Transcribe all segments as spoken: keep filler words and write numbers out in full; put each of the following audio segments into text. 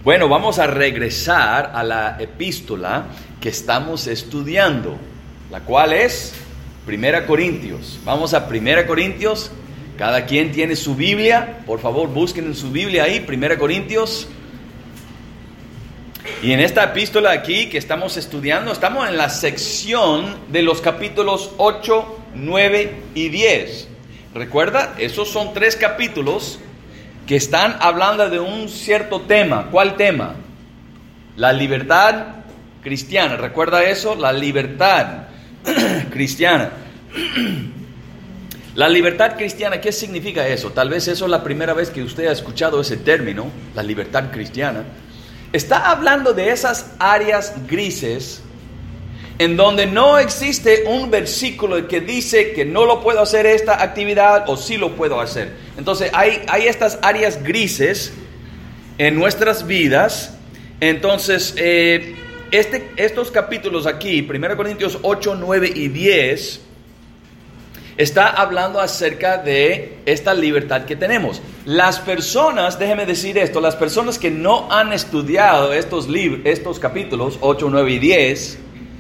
Bueno, vamos a regresar a la epístola que estamos estudiando, la cual es Primera Corintios. Vamos a Primera Corintios. Cada quien tiene su Biblia. Por favor, busquen en su Biblia ahí, Primera Corintios. Y en esta epístola aquí que estamos estudiando, estamos en la sección de los capítulos ocho, nueve y diez. ¿Recuerda? Esos son tres capítulos que están hablando de un cierto tema. ¿Cuál tema? La libertad cristiana. ¿Recuerda eso? La libertad cristiana. La libertad cristiana, ¿qué significa eso? Tal vez eso es la primera vez que usted ha escuchado ese término, la libertad cristiana. Está hablando de esas áreas grises en donde no existe un versículo que dice que no lo puedo hacer esta actividad o sí lo puedo hacer. Entonces hay, hay estas áreas grises en nuestras vidas. Entonces eh, este, estos capítulos aquí, Primera Corintios ocho, nueve y diez, está hablando acerca de esta libertad que tenemos. Las personas, déjeme decir esto, las personas que no han estudiado estos, lib- estos capítulos ocho, nueve y diez,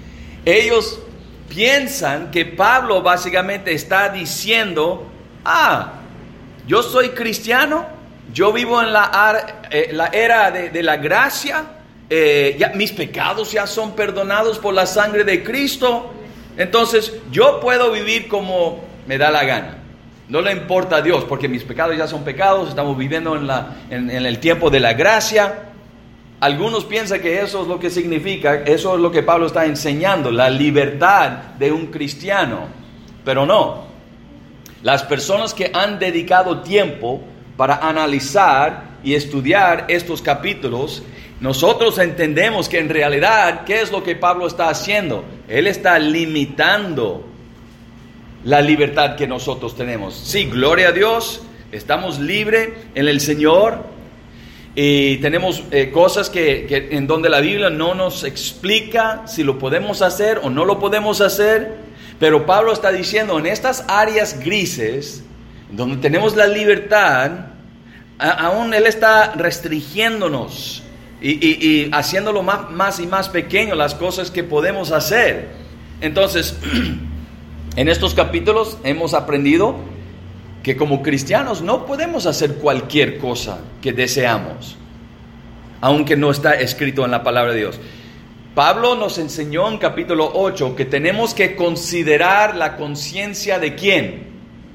ellos piensan que Pablo básicamente está diciendo, ah, yo soy cristiano, yo vivo en la, ar- eh, la era de, de la gracia, eh, ya, mis pecados ya son perdonados por la sangre de Cristo, entonces yo puedo vivir como me da la gana. No le importa a Dios, porque mis pecados ya son pecados, estamos viviendo en, la, en, en el tiempo de la gracia. Algunos piensan que eso es lo que significa, eso es lo que Pablo está enseñando, la libertad de un cristiano. Pero no. Las personas que han dedicado tiempo para analizar y estudiar estos capítulos, nosotros entendemos que en realidad, ¿qué es lo que Pablo está haciendo? Él está limitando la libertad que nosotros tenemos. Sí, gloria a Dios, estamos libres en el Señor. Y tenemos eh, cosas que, que en donde la Biblia no nos explica si lo podemos hacer o no lo podemos hacer. Pero Pablo está diciendo en estas áreas grises, donde tenemos la libertad, a, aún él está restringiéndonos y, y, y haciéndolo más, más y más pequeño las cosas que podemos hacer. Entonces, en estos capítulos hemos aprendido que como cristianos no podemos hacer cualquier cosa que deseamos, aunque no está escrito en la palabra de Dios. Pablo nos enseñó en capítulo ocho que tenemos que considerar la conciencia de ¿quién?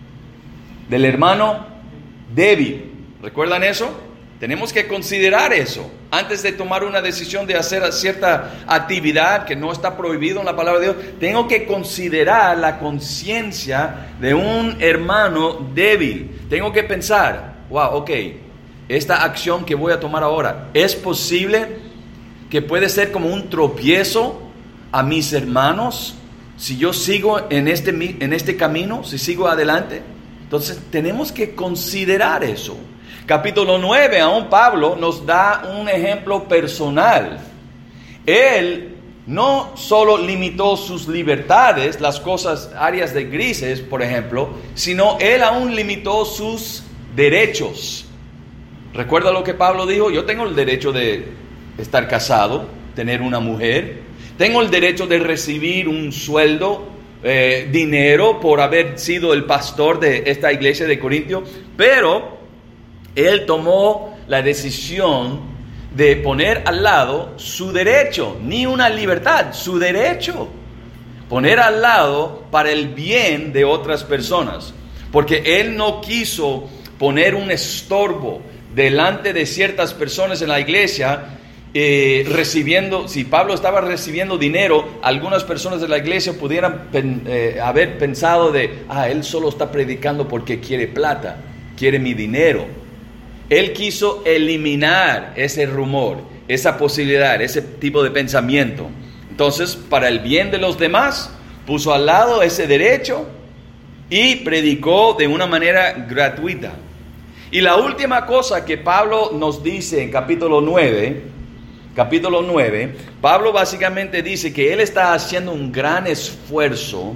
Del hermano débil. ¿Recuerdan eso? Tenemos que considerar eso antes de tomar una decisión de hacer cierta actividad que no está prohibido en la palabra de Dios. Tengo que considerar la conciencia de un hermano débil. Tengo que pensar, wow, ok, esta acción que voy a tomar ahora, ¿es posible que puede ser como un tropiezo a mis hermanos si yo sigo en este, en este camino, si sigo adelante? Entonces tenemos que considerar eso. Capítulo nueve, aún Pablo nos da un ejemplo personal. Él no solo limitó sus libertades, las cosas, áreas de grises, por ejemplo, sino él aún limitó sus derechos. ¿Recuerda lo que Pablo dijo? Yo tengo el derecho de estar casado, tener una mujer. Tengo el derecho de recibir un sueldo, eh, dinero, por haber sido el pastor de esta iglesia de Corintio, pero él tomó la decisión de poner al lado su derecho, ni una libertad, su derecho. Poner al lado para el bien de otras personas. Porque él no quiso poner un estorbo delante de ciertas personas en la iglesia, eh, recibiendo, si Pablo estaba recibiendo dinero, algunas personas de la iglesia pudieran pen, eh, haber pensado de, ah, él solo está predicando porque quiere plata, quiere mi dinero. Él quiso eliminar ese rumor, esa posibilidad, ese tipo de pensamiento. Entonces, para el bien de los demás, puso al lado ese derecho y predicó de una manera gratuita. Y la última cosa que Pablo nos dice en capítulo nueve, capítulo nueve, Pablo básicamente dice que él está haciendo un gran esfuerzo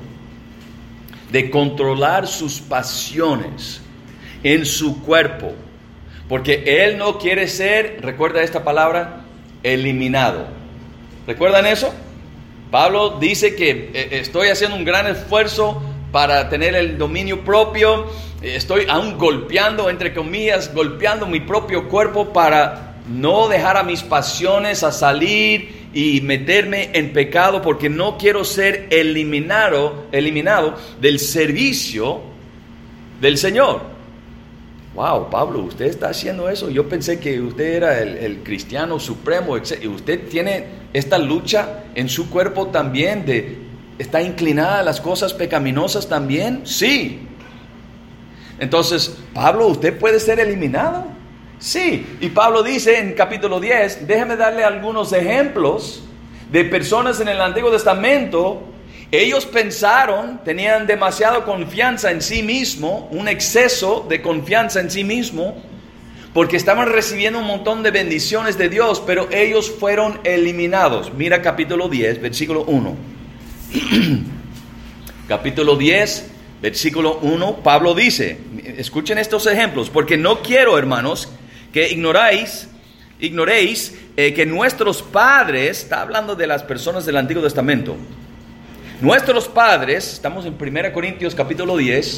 de controlar sus pasiones en su cuerpo, Porque Él no quiere ser, recuerda esta palabra, eliminado. ¿Recuerdan eso? Pablo dice que eh, estoy haciendo un gran esfuerzo para tener el dominio propio. Estoy aún golpeando, entre comillas, golpeando mi propio cuerpo para no dejar a mis pasiones a salir y meterme en pecado, porque no quiero ser eliminado, eliminado del servicio del Señor. Wow, Pablo, usted está haciendo eso. Yo pensé que usted era el, el cristiano supremo. Y usted tiene esta lucha en su cuerpo también, de ¿está inclinada a las cosas pecaminosas también? Sí. Entonces, Pablo, ¿usted puede ser eliminado? Sí. Y Pablo dice en capítulo diez, déjeme darle algunos ejemplos de personas en el Antiguo Testamento. Ellos pensaron, tenían demasiada confianza en sí mismo, un exceso de confianza en sí mismo, porque estaban recibiendo un montón de bendiciones de Dios, pero ellos fueron eliminados. Mira capítulo diez, versículo uno. Capítulo diez, versículo uno, Pablo dice, escuchen estos ejemplos, porque no quiero, hermanos, que ignoráis, ignoréis eh, que nuestros padres, está hablando de las personas del Antiguo Testamento, nuestros padres, estamos en primera Corintios capítulo diez,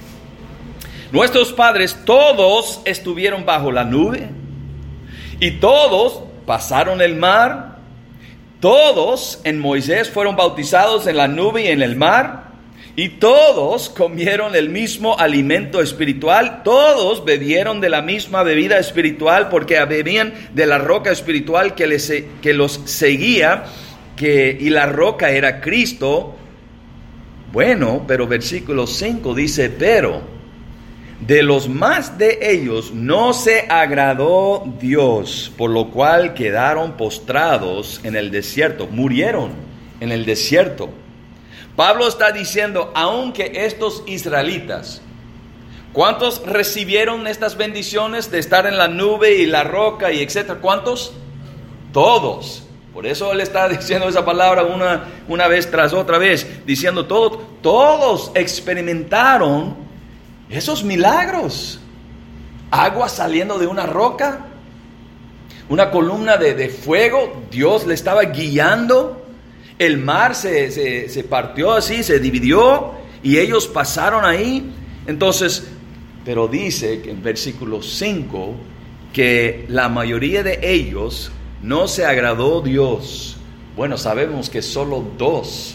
nuestros padres todos estuvieron bajo la nube, y todos pasaron el mar, todos en Moisés fueron bautizados en la nube y en el mar, y todos comieron el mismo alimento espiritual, todos bebieron de la misma bebida espiritual, porque bebían de la roca espiritual que, les, que los seguía, que, y la roca era Cristo. Bueno, pero versículo cinco dice, pero de los más de ellos no se agradó Dios, por lo cual quedaron postrados en el desierto, murieron en el desierto. Pablo está diciendo, aunque estos israelitas, ¿cuántos recibieron estas bendiciones de estar en la nube y la roca y etcétera? ¿Cuántos? Todos. Por eso él está diciendo esa palabra una, una vez tras otra vez, diciendo todo, todos experimentaron esos milagros. Agua saliendo de una roca, una columna de, de fuego, Dios le estaba guiando. El mar se, se, se partió así, se dividió y ellos pasaron ahí. Entonces, pero dice que en versículo cinco que la mayoría de ellos no se agradó Dios. Bueno, sabemos que solo dos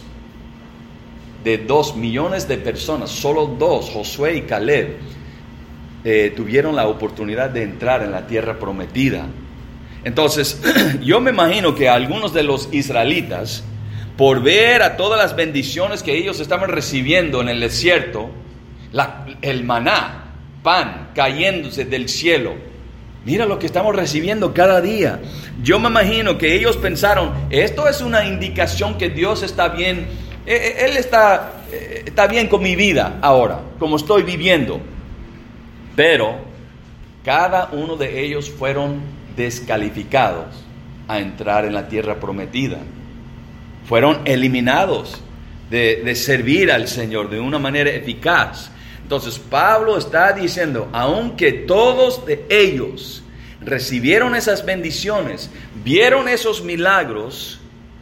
de dos millones de personas, solo dos, Josué y Caleb, eh, tuvieron la oportunidad de entrar en la tierra prometida. Entonces, yo me imagino que algunos de los israelitas, por ver a todas las bendiciones que ellos estaban recibiendo en el desierto, la, el maná, pan cayéndose del cielo, mira lo que estamos recibiendo cada día. Yo me imagino que ellos pensaron, esto es una indicación que Dios está bien, Él está, está bien con mi vida ahora, como estoy viviendo. Pero cada uno de ellos fueron descalificados a entrar en la tierra prometida. Fueron eliminados de, de servir al Señor de una manera eficaz. Entonces Pablo está diciendo, aunque todos de ellos recibieron esas bendiciones, vieron esos milagros,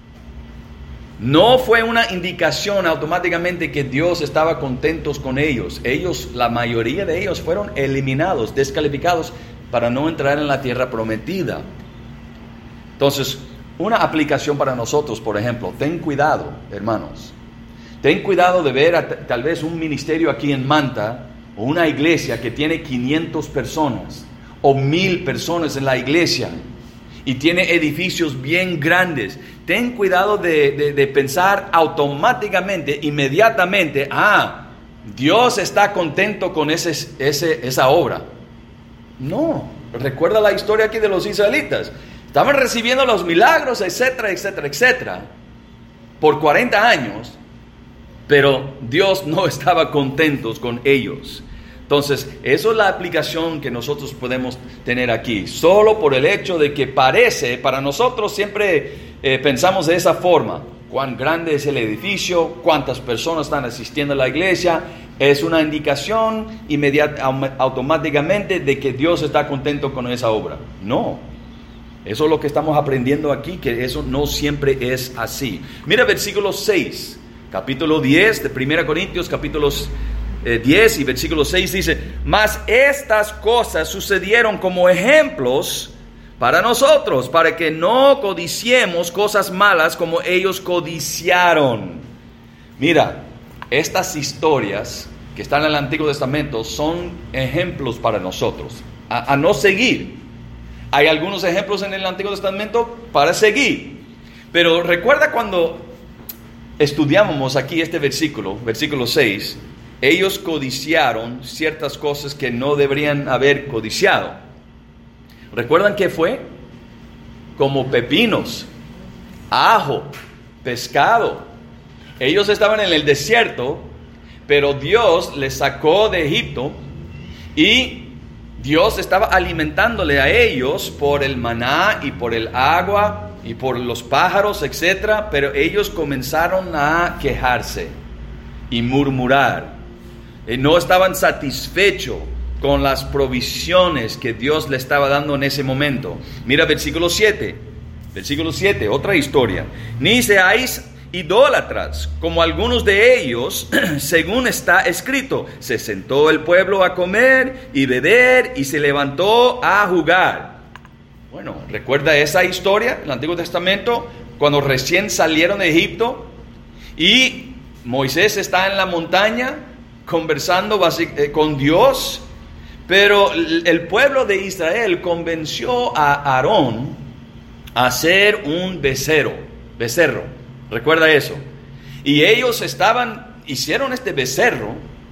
no fue una indicación automáticamente que Dios estaba contento con ellos. Ellos, la mayoría de ellos fueron eliminados, descalificados para no entrar en la tierra prometida. Entonces, una aplicación para nosotros, por ejemplo, ten cuidado, hermanos. Ten cuidado de ver a, tal vez un ministerio aquí en Manta, o una iglesia que tiene quinientas personas, o mil personas en la iglesia, y tiene edificios bien grandes. Ten cuidado de, de, de pensar automáticamente, inmediatamente, ah, Dios está contento con ese, ese, esa obra. No, recuerda la historia aquí de los israelitas. Estaban recibiendo los milagros, etcétera, etcétera, etcétera, por cuarenta años, pero Dios no estaba contento con ellos. Entonces, eso es la aplicación que nosotros podemos tener aquí. Solo por el hecho de que parece, para nosotros siempre eh, pensamos de esa forma. Cuán grande es el edificio, cuántas personas están asistiendo a la iglesia, es una indicación inmediata, automáticamente de que Dios está contento con esa obra. No, eso es lo que estamos aprendiendo aquí, que eso no siempre es así. Mira versículo seis, capítulo diez de primera Corintios, capítulos eh, diez y versículo seis dice: mas estas cosas sucedieron como ejemplos para nosotros, para que no codiciemos cosas malas como ellos codiciaron. Mira, estas historias que están en el Antiguo Testamento son ejemplos para nosotros, a, a no seguir. Hay algunos ejemplos en el Antiguo Testamento para seguir. Pero recuerda cuando estudiábamos aquí este versículo, versículo seis, ellos codiciaron ciertas cosas que no deberían haber codiciado. ¿Recuerdan qué fue? Como pepinos, ajo, pescado. Ellos estaban en el desierto, pero Dios les sacó de Egipto y Dios estaba alimentándole a ellos por el maná y por el agua y por los pájaros, etcétera. Pero ellos comenzaron a quejarse y murmurar. Y no estaban satisfechos con las provisiones que Dios le estaba dando en ese momento. Mira versículo siete. Versículo siete, otra historia. Ni seáis idólatras, como algunos de ellos, según está escrito: se sentó el pueblo a comer y beber y se levantó a jugar. Bueno, ¿recuerda esa historia del Antiguo Testamento? Cuando recién salieron de Egipto y Moisés está en la montaña conversando con Dios, pero el pueblo de Israel convenció a Aarón a hacer un becerro, becerro. Recuerda eso. Y ellos estaban, hicieron este becerro,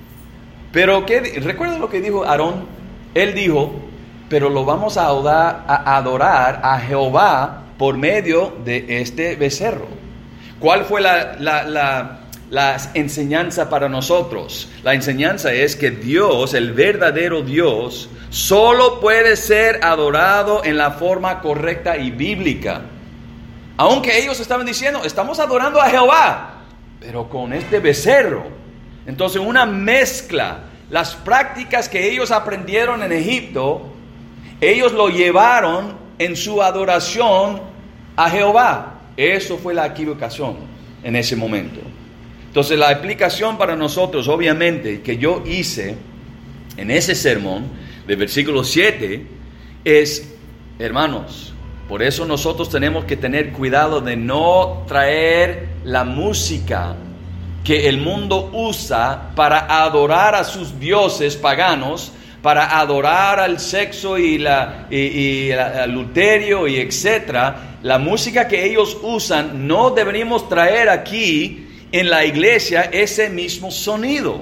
pero ¿qué, recuerda lo que dijo Aarón? Él dijo: pero lo vamos a adorar, a adorar a Jehová por medio de este becerro. ¿Cuál fue la, la, la, la enseñanza para nosotros? La enseñanza es que Dios, el verdadero Dios, solo puede ser adorado en la forma correcta y bíblica. Aunque ellos estaban diciendo: estamos adorando a Jehová, pero con este becerro. Entonces, una mezcla. Las prácticas que ellos aprendieron en Egipto, ellos lo llevaron en su adoración a Jehová. Eso fue la equivocación en ese momento. Entonces, la explicación para nosotros, obviamente, que yo hice en ese sermón de versículo siete es: hermanos, por eso nosotros tenemos que tener cuidado de no traer la música que el mundo usa para adorar a sus dioses paganos, para adorar al sexo y, la, y, y el adulterio y etcétera. La música que ellos usan, no deberíamos traer aquí en la iglesia ese mismo sonido.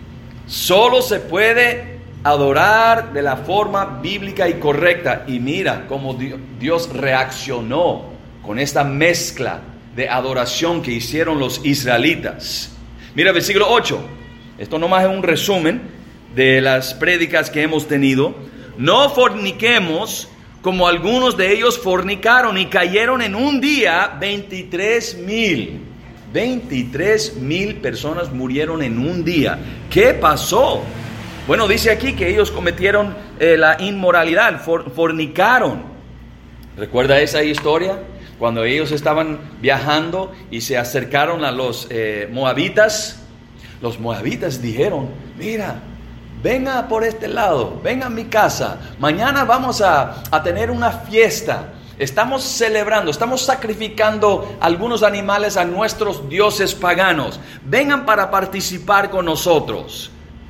Solo se puede adorar de la forma bíblica y correcta. Y mira cómo Dios reaccionó con esta mezcla de adoración que hicieron los israelitas. Mira versículo ocho. Esto nomás es un resumen de las prédicas que hemos tenido. No forniquemos como algunos de ellos fornicaron y cayeron en un día veintitrés mil. veintitrés mil personas murieron en un día. ¿Qué pasó? Bueno, dice aquí que ellos cometieron eh, la inmoralidad, for, fornicaron. ¿Recuerda esa historia? Cuando ellos estaban viajando y se acercaron a los eh, moabitas, los moabitas dijeron: mira, venga por este lado, venga a mi casa, mañana vamos a, a tener una fiesta. Estamos celebrando, estamos sacrificando algunos animales a nuestros dioses paganos. Vengan para participar con nosotros.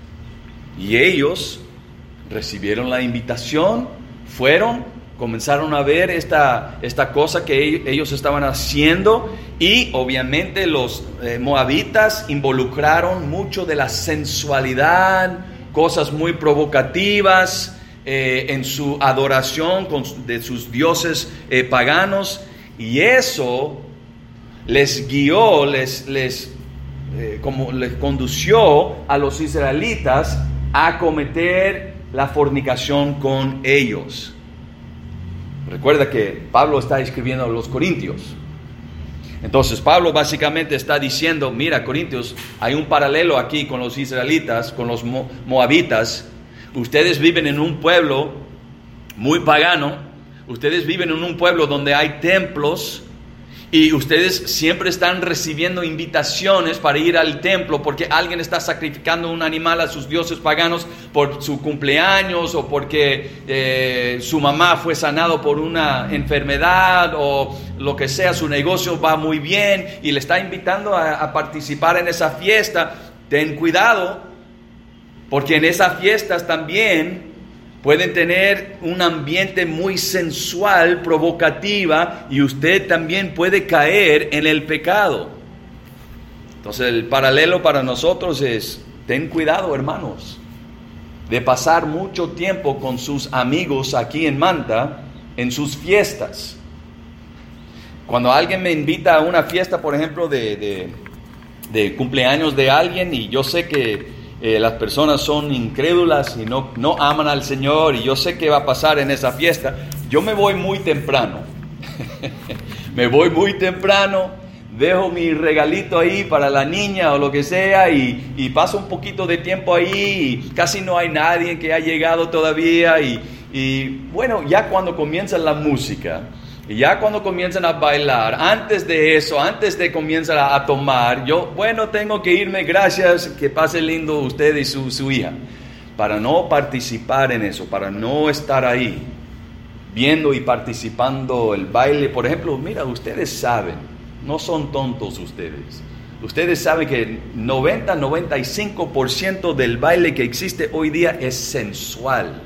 Y ellos recibieron la invitación, fueron, comenzaron a ver esta, esta cosa que ellos estaban haciendo. Y obviamente los eh, moabitas involucraron mucho de la sensualidad, cosas muy provocativas eh, en su adoración con, de sus dioses eh, paganos. Y eso les guió, les, les, eh, como les condució a los israelitas a cometer la fornicación con ellos. Recuerda que Pablo está escribiendo a los Corintios. Entonces Pablo básicamente está diciendo, mira Corintios, hay un paralelo aquí con los israelitas, con los mo- moabitas. Ustedes viven en un pueblo muy pagano, ustedes viven en un pueblo donde hay templos y ustedes siempre están recibiendo invitaciones para ir al templo porque alguien está sacrificando un animal a sus dioses paganos por su cumpleaños o porque eh, su mamá fue sanado por una enfermedad o lo que sea, su negocio va muy bien y le está invitando a, a participar en esa fiesta. Ten cuidado, porque en esas fiestas también pueden tener un ambiente muy sensual, provocativa, y usted también puede caer en el pecado. Entonces el paralelo para nosotros es, ten cuidado hermanos, de pasar mucho tiempo con sus amigos aquí en Manta, en sus fiestas. Cuando alguien me invita a una fiesta, por ejemplo, de, de, de cumpleaños de alguien, y yo sé que Eh, las personas son incrédulas y no, no aman al Señor, y yo sé qué va a pasar en esa fiesta, yo me voy muy temprano. Me voy muy temprano, dejo mi regalito ahí para la niña o lo que sea, y, y paso un poquito de tiempo ahí, y casi no hay nadie que ha llegado todavía, y, y bueno, ya cuando comienza la música, y ya cuando comienzan a bailar, antes de eso, antes de comenzar a, a tomar, yo, bueno, tengo que irme, gracias, que pase lindo usted y su, su hija, para no participar en eso, para no estar ahí, viendo y participando el baile. Por ejemplo, mira, ustedes saben, no son tontos ustedes, ustedes saben que noventa, noventa y cinco por ciento del baile que existe hoy día es sensual.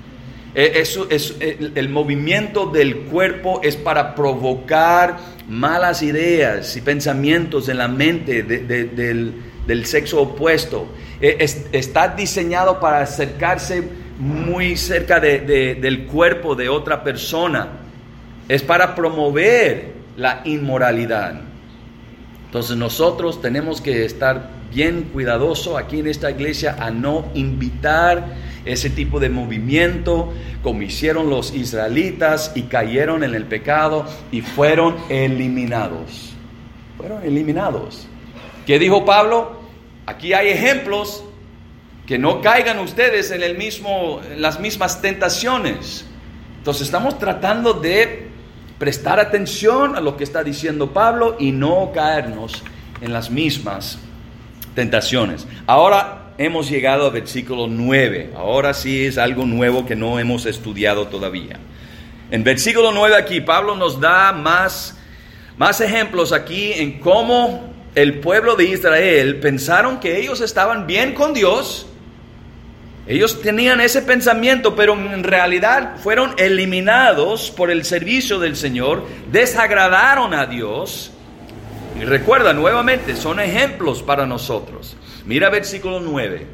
Eso es, el, el movimiento del cuerpo es para provocar malas ideas y pensamientos en la mente de, de, del, del sexo opuesto. Es, está diseñado para acercarse muy cerca de, de, del cuerpo de otra persona. Es para promover la inmoralidad. Entonces nosotros tenemos que estar bien cuidadosos aquí en esta iglesia a no invitar ese tipo de movimiento, como hicieron los israelitas y cayeron en el pecado y fueron eliminados. Fueron eliminados. ¿Qué dijo Pablo? Aquí hay ejemplos, que no caigan ustedes en el mismo, en las mismas tentaciones. Entonces estamos tratando de prestar atención a lo que está diciendo Pablo y no caernos en las mismas tentaciones. Ahora hemos llegado al versículo nueve. Ahora sí es algo nuevo que no hemos estudiado todavía. En versículo nueve aquí, Pablo nos da más, más ejemplos aquí en cómo el pueblo de Israel pensaron que ellos estaban bien con Dios. Ellos tenían ese pensamiento, pero en realidad fueron eliminados por el servicio del Señor, desagradaron a Dios. Y recuerda, nuevamente, son ejemplos para nosotros. Mira versículo nueve.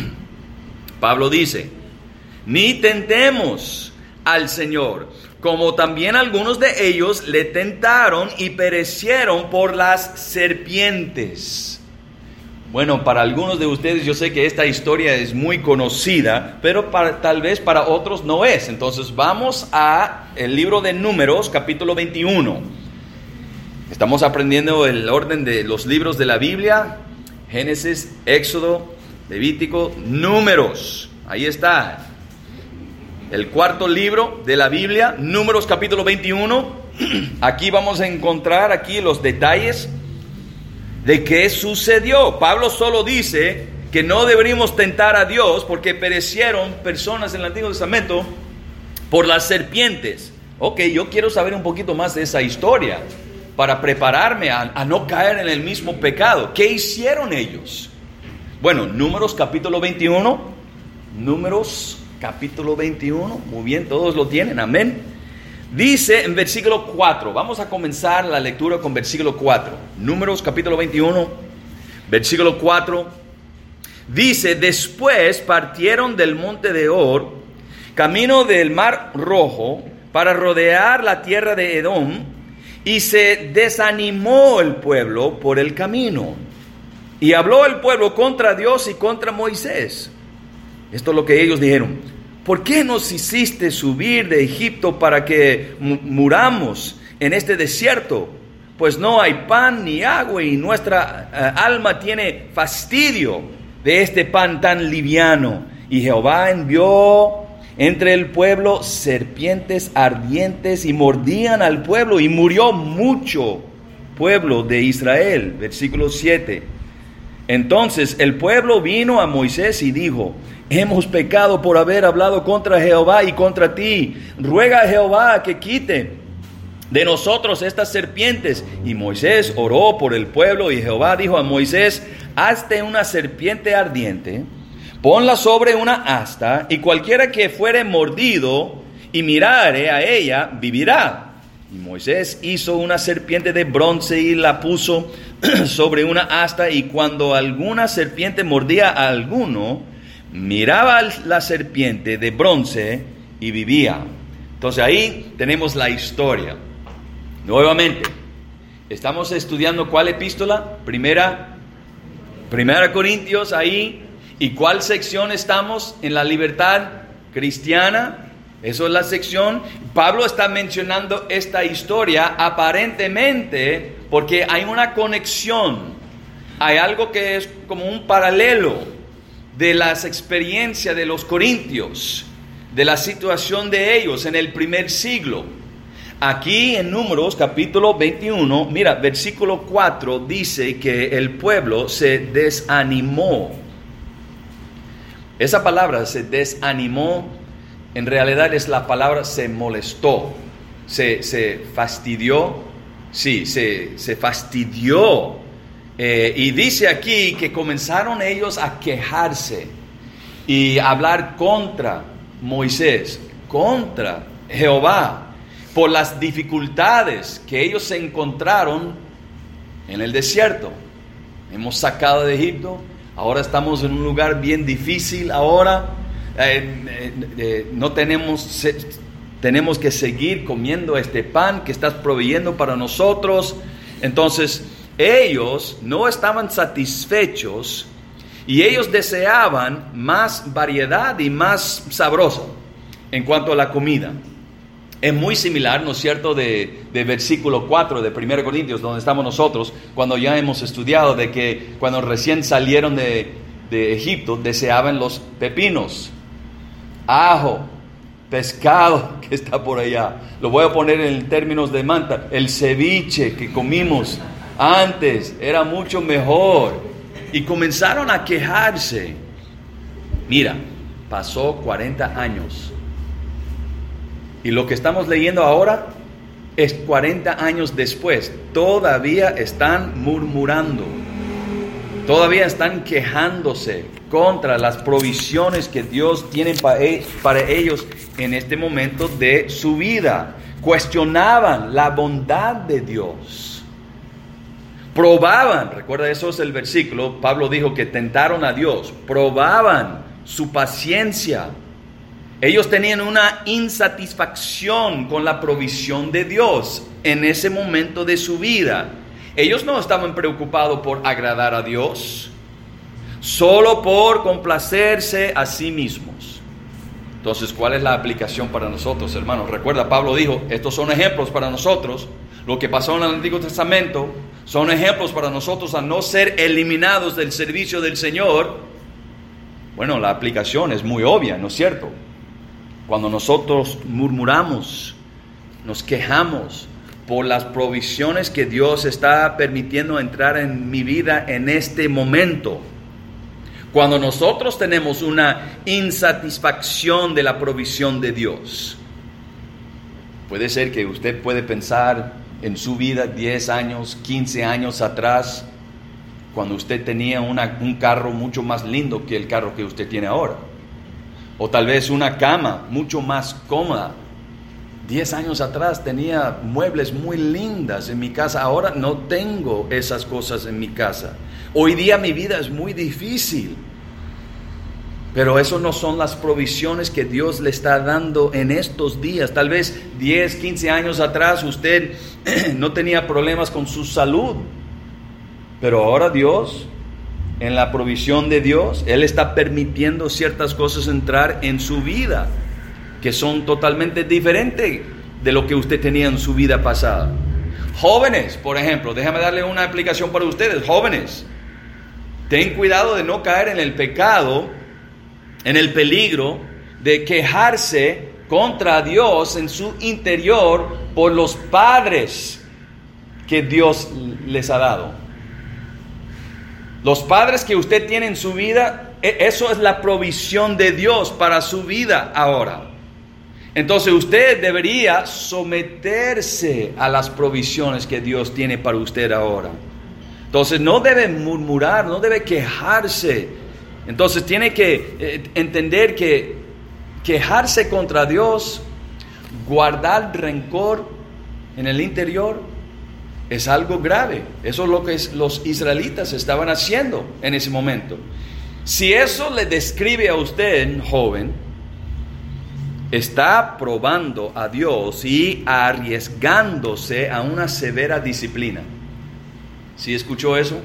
Pablo dice, ni tentemos al Señor, como también algunos de ellos le tentaron y perecieron por las serpientes. Bueno, para algunos de ustedes yo sé que esta historia es muy conocida, pero para, tal vez para otros no es. Entonces vamos a el libro de Números, capítulo veintiuno. Estamos aprendiendo el orden de los libros de la Biblia: Génesis, Éxodo, Levítico, Números. Ahí está. El cuarto libro de la Biblia, Números capítulo veintiuno. Aquí vamos a encontrar aquí los detalles de qué sucedió. Pablo solo dice que no deberíamos tentar a Dios porque perecieron personas en el Antiguo Testamento por las serpientes. Ok, yo quiero saber un poquito más de esa historia para prepararme a, a no caer en el mismo pecado. ¿Qué hicieron ellos? Bueno, Números capítulo veintiuno. Números capítulo veintiuno. Muy bien, todos lo tienen, amén. Dice en versículo cuatro, vamos a comenzar la lectura con versículo cuatro. Números capítulo veintiuno, versículo cuatro. Dice, después partieron del monte de Or, camino del mar Rojo, para rodear la tierra de Edom, y se desanimó el pueblo por el camino. Y habló el pueblo contra Dios y contra Moisés. Esto es lo que ellos dijeron. ¿Por qué nos hiciste subir de Egipto para que muramos en este desierto? pues no hay pan ni agua y nuestra uh, alma tiene fastidio de este pan tan liviano. Y Jehová envió entre el pueblo serpientes ardientes y mordían al pueblo y murió mucho pueblo de Israel. Versículo siete. Entonces el pueblo vino a Moisés y dijo: hemos pecado por haber hablado contra Jehová y contra ti. Ruega a Jehová que quite de nosotros estas serpientes. Y Moisés oró por el pueblo y Jehová dijo a Moisés: hazte una serpiente ardiente, ponla sobre una asta, y cualquiera que fuere mordido y mirare a ella vivirá. Y Moisés hizo una serpiente de bronce y la puso sobre una asta, y cuando alguna serpiente mordía a alguno, miraba la serpiente de bronce y vivía. Entonces ahí tenemos la historia. Nuevamente, estamos estudiando ¿cuál epístola? Primera, Primera Corintios ahí. ¿Y cuál sección estamos? En la libertad cristiana. Eso es la sección. Pablo está mencionando esta historia aparentemente porque hay una conexión. Hay algo que es como un paralelo de las experiencias de los corintios, de la situación de ellos en el primer siglo. Aquí en Números capítulo veintiuno, mira, versículo cuatro dice que el pueblo se desanimó. Esa palabra, se desanimó, en realidad es la palabra se molestó, se, se fastidió, sí, se, se fastidió. Eh, y dice aquí que comenzaron ellos a quejarse y hablar contra Moisés, contra Jehová, por las dificultades que ellos se encontraron en el desierto. Hemos sacado de Egipto, ahora estamos en un lugar bien difícil, ahora eh, eh, eh, no tenemos, se, tenemos que seguir comiendo este pan que estás proveyendo para nosotros. Entonces ellos no estaban satisfechos y ellos deseaban más variedad y más sabroso en cuanto a la comida. Es muy similar, ¿no es cierto?, de, de versículo cuatro de Primera Corintios, donde estamos nosotros, cuando ya hemos estudiado de que cuando recién salieron de, de Egipto, deseaban los pepinos, ajo, pescado que está por allá. Lo voy a poner en términos de manta. El ceviche que comimos antes era mucho mejor. Y comenzaron a quejarse. Mira, pasó cuarenta años. Y lo que estamos leyendo ahora es cuarenta años después. Todavía están murmurando. Todavía están quejándose contra las provisiones que Dios tiene para ellos en este momento de su vida. Cuestionaban la bondad de Dios. Probaban, recuerda, eso es el versículo. Pablo dijo que tentaron a Dios. Probaban su paciencia. Ellos tenían una insatisfacción con la provisión de Dios en ese momento de su vida. Ellos no estaban preocupados por agradar a Dios, solo por complacerse a sí mismos. Entonces, ¿cuál es la aplicación para nosotros, hermanos? Recuerda, Pablo dijo, estos son ejemplos para nosotros. Lo que pasó en el Antiguo Testamento son ejemplos para nosotros a no ser eliminados del servicio del Señor. Bueno, la aplicación es muy obvia, ¿no es cierto? Cuando nosotros murmuramos, nos quejamos por las provisiones que Dios está permitiendo entrar en mi vida en este momento. Cuando nosotros tenemos una insatisfacción de la provisión de Dios. Puede ser que usted puede pensar en su vida diez años, quince años atrás, cuando usted tenía una, un carro mucho más lindo que el carro que usted tiene ahora. O tal vez una cama mucho más cómoda. Diez años atrás tenía muebles muy lindas en mi casa. Ahora no tengo esas cosas en mi casa. Hoy día mi vida es muy difícil. Pero eso no son las provisiones que Dios le está dando en estos días. Tal vez diez, quince años atrás usted no tenía problemas con su salud. Pero ahora Dios, en la provisión de Dios, Él está permitiendo ciertas cosas entrar en su vida que son totalmente diferentes de lo que usted tenía en su vida pasada. Jóvenes, por ejemplo, déjame darle una aplicación para ustedes. Jóvenes, ten cuidado de no caer en el pecado, en el peligro de quejarse contra Dios en su interior por los padres que Dios les ha dado. Los padres que usted tiene en su vida, eso es la provisión de Dios para su vida ahora. Entonces usted debería someterse a las provisiones que Dios tiene para usted ahora. Entonces no debe murmurar, no debe quejarse. Entonces tiene que eh, entender que quejarse contra Dios, guardar rencor en el interior, es algo grave. Eso es lo que los israelitas estaban haciendo en ese momento. Si eso le describe a usted, joven, está probando a Dios y arriesgándose a una severa disciplina. ¿Sí escuchó eso?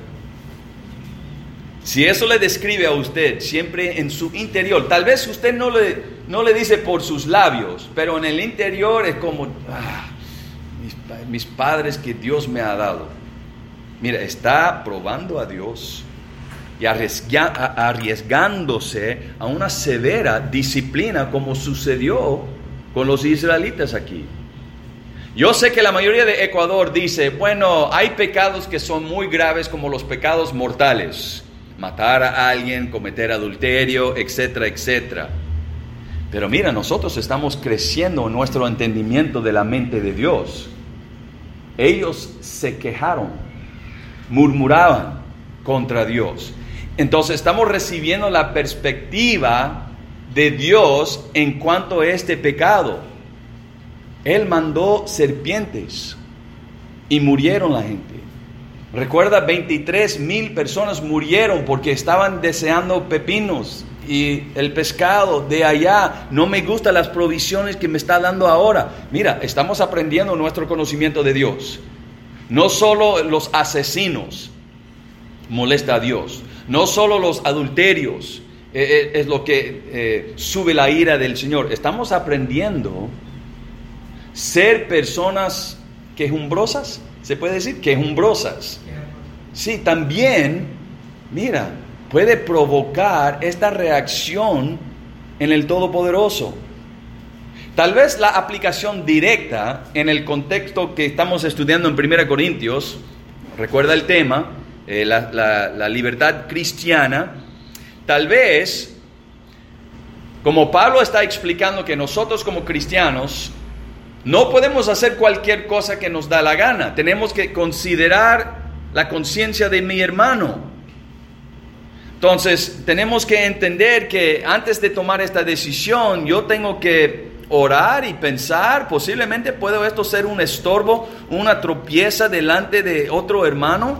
Si eso le describe a usted siempre en su interior, tal vez usted no le, no le dice por sus labios, pero en el interior es como, ah, mis, mis padres que Dios me ha dado. Mira, está probando a Dios y arriesga, arriesgándose a una severa disciplina como sucedió con los israelitas aquí. Yo sé que la mayoría de Ecuador dice, bueno, hay pecados que son muy graves como los pecados mortales. Matar a alguien, cometer adulterio, etcétera, etcétera. Pero mira, nosotros estamos creciendo en nuestro entendimiento de la mente de Dios. Ellos se quejaron, murmuraban contra Dios. Entonces estamos recibiendo la perspectiva de Dios en cuanto a este pecado. Él mandó serpientes y murieron la gente. Recuerda, veintitrés mil personas murieron porque estaban deseando pepinos y el pescado de allá. No me gustan las provisiones que me está dando ahora. Mira, estamos aprendiendo nuestro conocimiento de Dios. No solo los asesinos molesta a Dios. No solo los adulterios eh, es lo que eh, sube la ira del Señor. Estamos aprendiendo ser personas quejumbrosas. ¿Se puede decir? Quejumbrosas. Sí, también, mira, puede provocar esta reacción en el Todopoderoso. Tal vez la aplicación directa en el contexto que estamos estudiando en primera Corintios, recuerda el tema, eh, la, la, la libertad cristiana, tal vez, como Pablo está explicando que nosotros como cristianos no podemos hacer cualquier cosa que nos da la gana. Tenemos que considerar la conciencia de mi hermano. Entonces, tenemos que entender que antes de tomar esta decisión, yo tengo que orar y pensar, posiblemente puede esto ser un estorbo, una tropieza delante de otro hermano.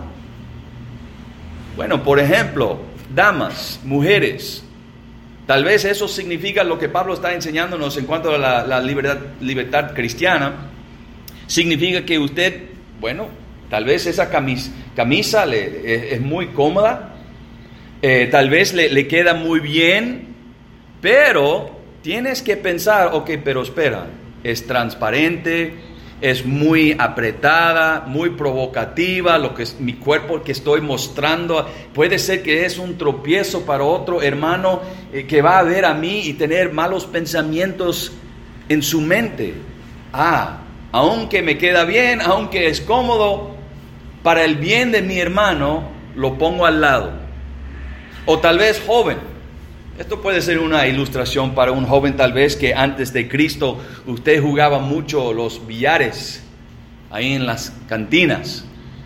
Bueno, por ejemplo, damas, mujeres, tal vez eso significa lo que Pablo está enseñándonos en cuanto a la, la libertad, libertad cristiana. Significa que usted, bueno, tal vez esa camisa, camisa le, es, es muy cómoda, eh, tal vez le, le queda muy bien, pero tienes que pensar, ok, pero espera, es transparente, es muy apretada, muy provocativa, lo que es mi cuerpo que estoy mostrando, puede ser que es un tropiezo para otro hermano eh, que va a ver a mí y tener malos pensamientos en su mente. Ah, aunque me queda bien, aunque es cómodo, para el bien de mi hermano, lo pongo al lado. O tal vez joven. Esto puede ser una ilustración para un joven tal vez que antes de Cristo usted jugaba mucho los billares ahí en las cantinas.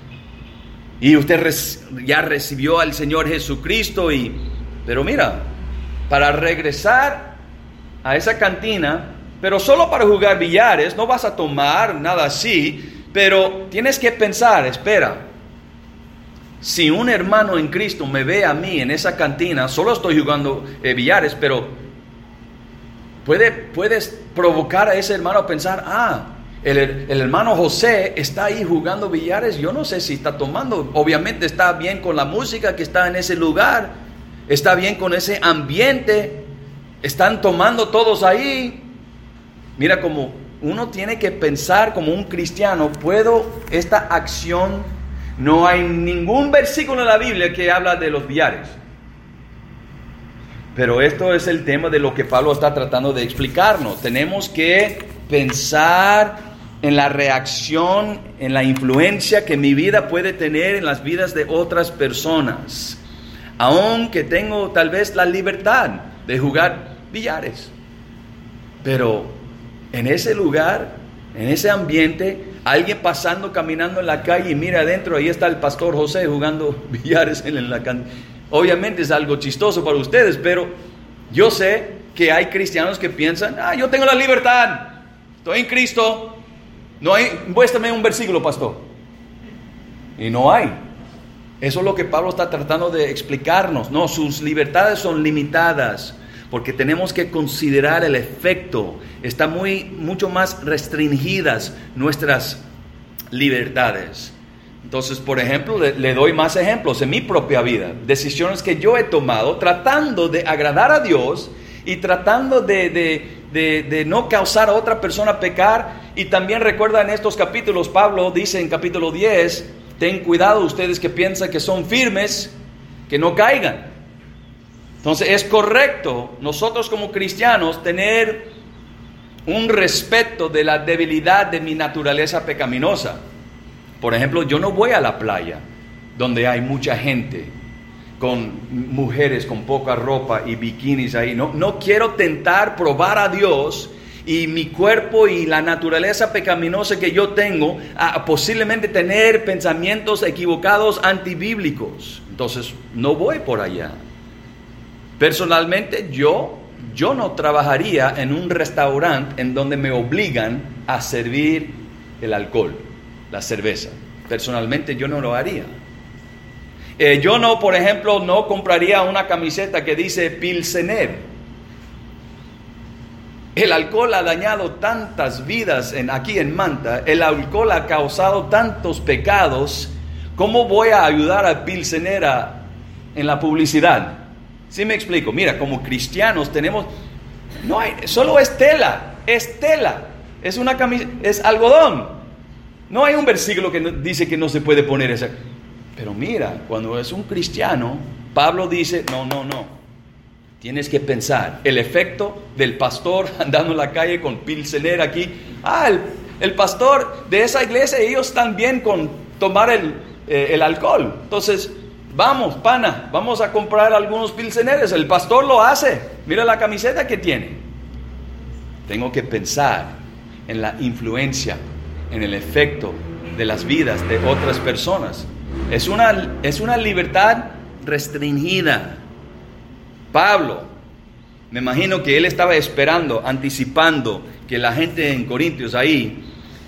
Y usted res, ya recibió al Señor Jesucristo. Y, pero mira, para regresar a esa cantina, pero solo para jugar billares, no vas a tomar nada así, pero tienes que pensar, espera. Si un hermano en Cristo me ve a mí en esa cantina, solo estoy jugando eh, billares, pero puede, puedes provocar a ese hermano a pensar, ah, el, el hermano José está ahí jugando billares, yo no sé si está tomando, obviamente está bien con la música que está en ese lugar, está bien con ese ambiente, están tomando todos ahí. Mira cómo uno tiene que pensar como un cristiano, ¿puedo esta acción? No hay ningún versículo en la Biblia que habla de los billares. Pero esto es el tema de lo que Pablo está tratando de explicarnos. Tenemos que pensar en la reacción, en la influencia que mi vida puede tener en las vidas de otras personas. Aunque tengo tal vez la libertad de jugar billares. Pero en ese lugar, en ese ambiente, alguien pasando, caminando en la calle y mira adentro, ahí está el pastor José jugando billares en la cancha. Obviamente es algo chistoso para ustedes, pero yo sé que hay cristianos que piensan, ah, yo tengo la libertad, estoy en Cristo, no hay, muéstrame un versículo, pastor. Y no hay. Eso es lo que Pablo está tratando de explicarnos. No, sus libertades son limitadas, porque tenemos que considerar el efecto. Está muy, mucho más restringidas nuestras libertades. Entonces, por ejemplo, le, le doy más ejemplos en mi propia vida. Decisiones que yo he tomado tratando de agradar a Dios y tratando de, de, de, de no causar a otra persona pecar. Y también recuerda en estos capítulos, Pablo dice en capítulo diez, ten cuidado ustedes que piensan que son firmes, que no caigan. Entonces es correcto nosotros como cristianos tener un respeto de la debilidad de mi naturaleza pecaminosa. Por ejemplo, yo no voy a la playa donde hay mucha gente con mujeres con poca ropa y bikinis ahí. No, no quiero tentar probar a Dios y mi cuerpo y la naturaleza pecaminosa que yo tengo a posiblemente tener pensamientos equivocados antibíblicos. Entonces no voy por allá. Personalmente yo, yo no trabajaría en un restaurante en donde me obligan a servir el alcohol, la cerveza. Personalmente yo no lo haría. Eh, yo no, por ejemplo, no compraría una camiseta que dice Pilsener. El alcohol ha dañado tantas vidas en, aquí en Manta. El alcohol ha causado tantos pecados. ¿Cómo voy a ayudar a Pilsener a, en la publicidad? ¿Sí me explico? Mira, como cristianos tenemos, no hay, solo es tela, es tela, es una camiseta, es algodón. No hay un versículo que dice que no se puede poner esa. Pero mira, cuando es un cristiano, Pablo dice, no, no, no. Tienes que pensar, el efecto del pastor andando en la calle con Pilsener aquí. Ah, el, el pastor de esa iglesia, ellos están bien con tomar el, eh, el alcohol. Entonces, vamos, pana, vamos a comprar algunos Pilseneres. El pastor lo hace. Mira la camiseta que tiene. Tengo que pensar en la influencia, en el efecto de las vidas de otras personas. Es una, es una libertad restringida. Pablo, me imagino que él estaba esperando, anticipando que la gente en Corintios ahí,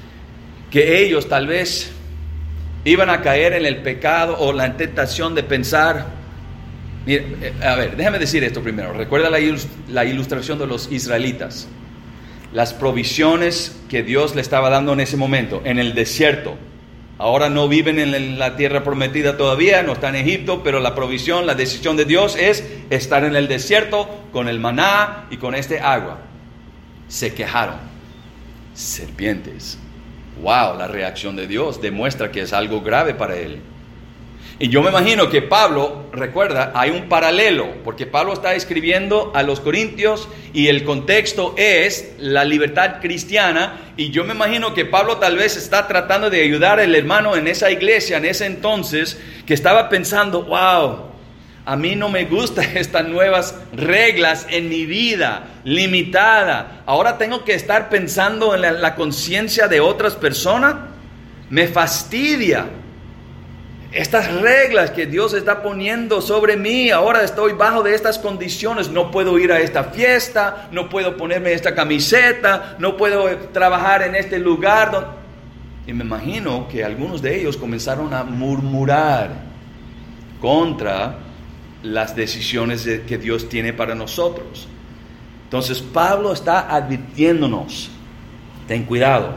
que ellos tal vez iban a caer en el pecado o la tentación de pensar. Mira, a ver, déjame decir esto primero. Recuerda la, la ilustración de los israelitas. Las provisiones que Dios le estaba dando en ese momento, en el desierto. Ahora no viven en la tierra prometida todavía, no están en Egipto, pero la provisión, la decisión de Dios es estar en el desierto con el maná y con este agua. Se quejaron. Serpientes. Wow, la reacción de Dios demuestra que es algo grave para él. Y yo me imagino que Pablo, recuerda, hay un paralelo, porque Pablo está escribiendo a los corintios y el contexto es la libertad cristiana. Y yo me imagino que Pablo tal vez está tratando de ayudar al hermano en esa iglesia, en ese entonces, que estaba pensando, wow, a mí no me gustan estas nuevas reglas en mi vida, limitada. Ahora tengo que estar pensando en la, la conciencia de otras personas. Me fastidia. Estas reglas que Dios está poniendo sobre mí, ahora estoy bajo de estas condiciones. No puedo ir a esta fiesta, no puedo ponerme esta camiseta, no puedo trabajar en este lugar. Y me imagino que algunos de ellos comenzaron a murmurar contra las decisiones que Dios tiene para nosotros. Entonces Pablo está advirtiéndonos, ten cuidado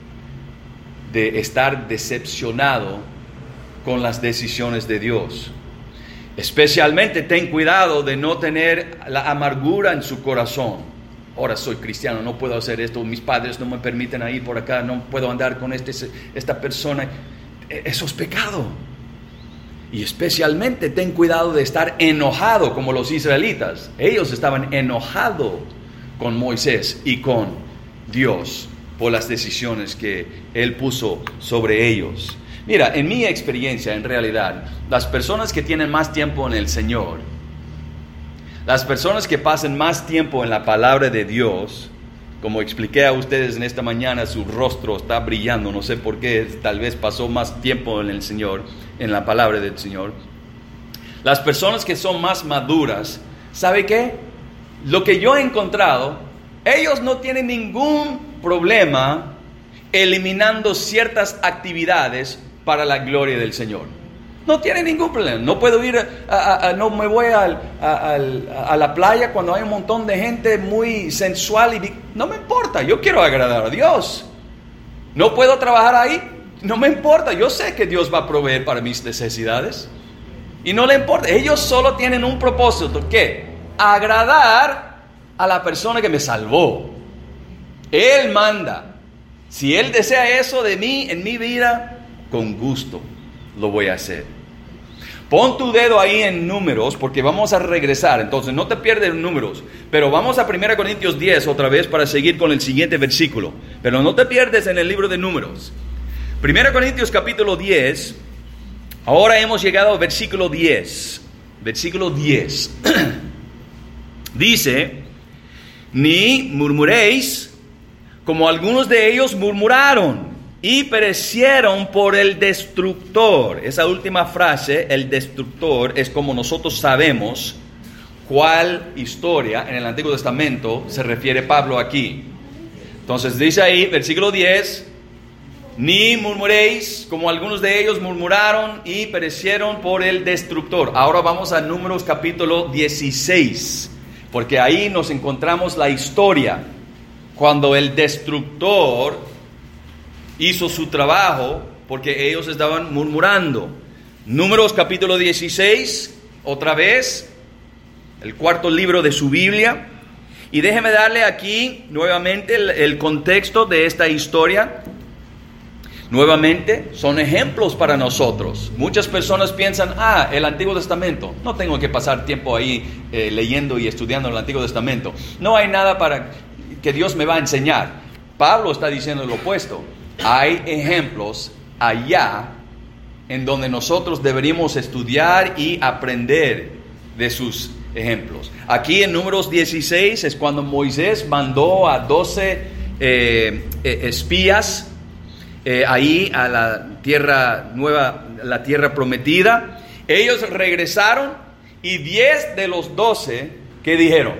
de estar decepcionado con las decisiones de Dios. Especialmente ten cuidado de no tener la amargura en su corazón. ahora soy cristiano, no puedo hacer esto, mis padres no me permiten ir por acá, no puedo andar con este, esta persona. Eso es pecado. Y especialmente ten cuidado de estar enojado como los israelitas. Ellos estaban enojados con Moisés y con Dios por las decisiones que Él puso sobre ellos. Mira, en mi experiencia, en realidad, las personas que tienen más tiempo en el Señor, las personas que pasan más tiempo en la palabra de Dios, como expliqué a ustedes en esta mañana, su rostro está brillando, no sé por qué, tal vez pasó más tiempo en el Señor, en la palabra del Señor. Las personas que son más maduras, ¿sabe qué? Lo que yo he encontrado, ellos no tienen ningún problema eliminando ciertas actividades para la gloria del Señor. No tiene ningún problema. No puedo ir, a, a, a, no me voy a, a, a, a la playa cuando hay un montón de gente muy sensual y no me importa. Yo quiero agradar a Dios. No puedo trabajar ahí. No me importa. Yo sé que Dios va a proveer para mis necesidades y no le importa. Ellos solo tienen un propósito, ¿qué? Agradar a la persona que me salvó. Él manda. Si Él desea eso de mí en mi vida, con gusto lo voy a hacer. Pon tu dedo ahí en Números, porque vamos a regresar. Entonces no te pierdes en Números, pero vamos a primera Corintios diez otra vez para seguir con el siguiente versículo. Pero no te pierdes en el libro de Números. primera Corintios capítulo diez. Ahora hemos llegado al versículo diez. Versículo diez. Dice: ni murmuréis como algunos de ellos murmuraron y perecieron por el destructor. Esa última frase, el destructor, es como nosotros sabemos cuál historia en el Antiguo Testamento se refiere Pablo aquí. Entonces dice ahí, versículo diez: ni murmuréis como algunos de ellos murmuraron y perecieron por el destructor. Ahora vamos a Números capítulo dieciséis, porque ahí nos encontramos la historia cuando el destructor hizo su trabajo, porque ellos estaban murmurando. Números capítulo dieciséis, otra vez, el cuarto libro de su Biblia. Y déjeme darle aquí nuevamente el, el contexto de esta historia. Nuevamente, son ejemplos para nosotros. Muchas personas piensan, ah, el Antiguo Testamento, no tengo que pasar tiempo ahí eh, leyendo y estudiando el Antiguo Testamento. No hay nada para que Dios me va a enseñar. Pablo está diciendo lo opuesto. Hay ejemplos allá en donde nosotros deberíamos estudiar y aprender de sus ejemplos. Aquí en Números dieciséis es cuando Moisés mandó a doce eh, eh, espías eh, ahí a la tierra nueva, la tierra prometida. Ellos regresaron y diez de los doce, ¿qué dijeron?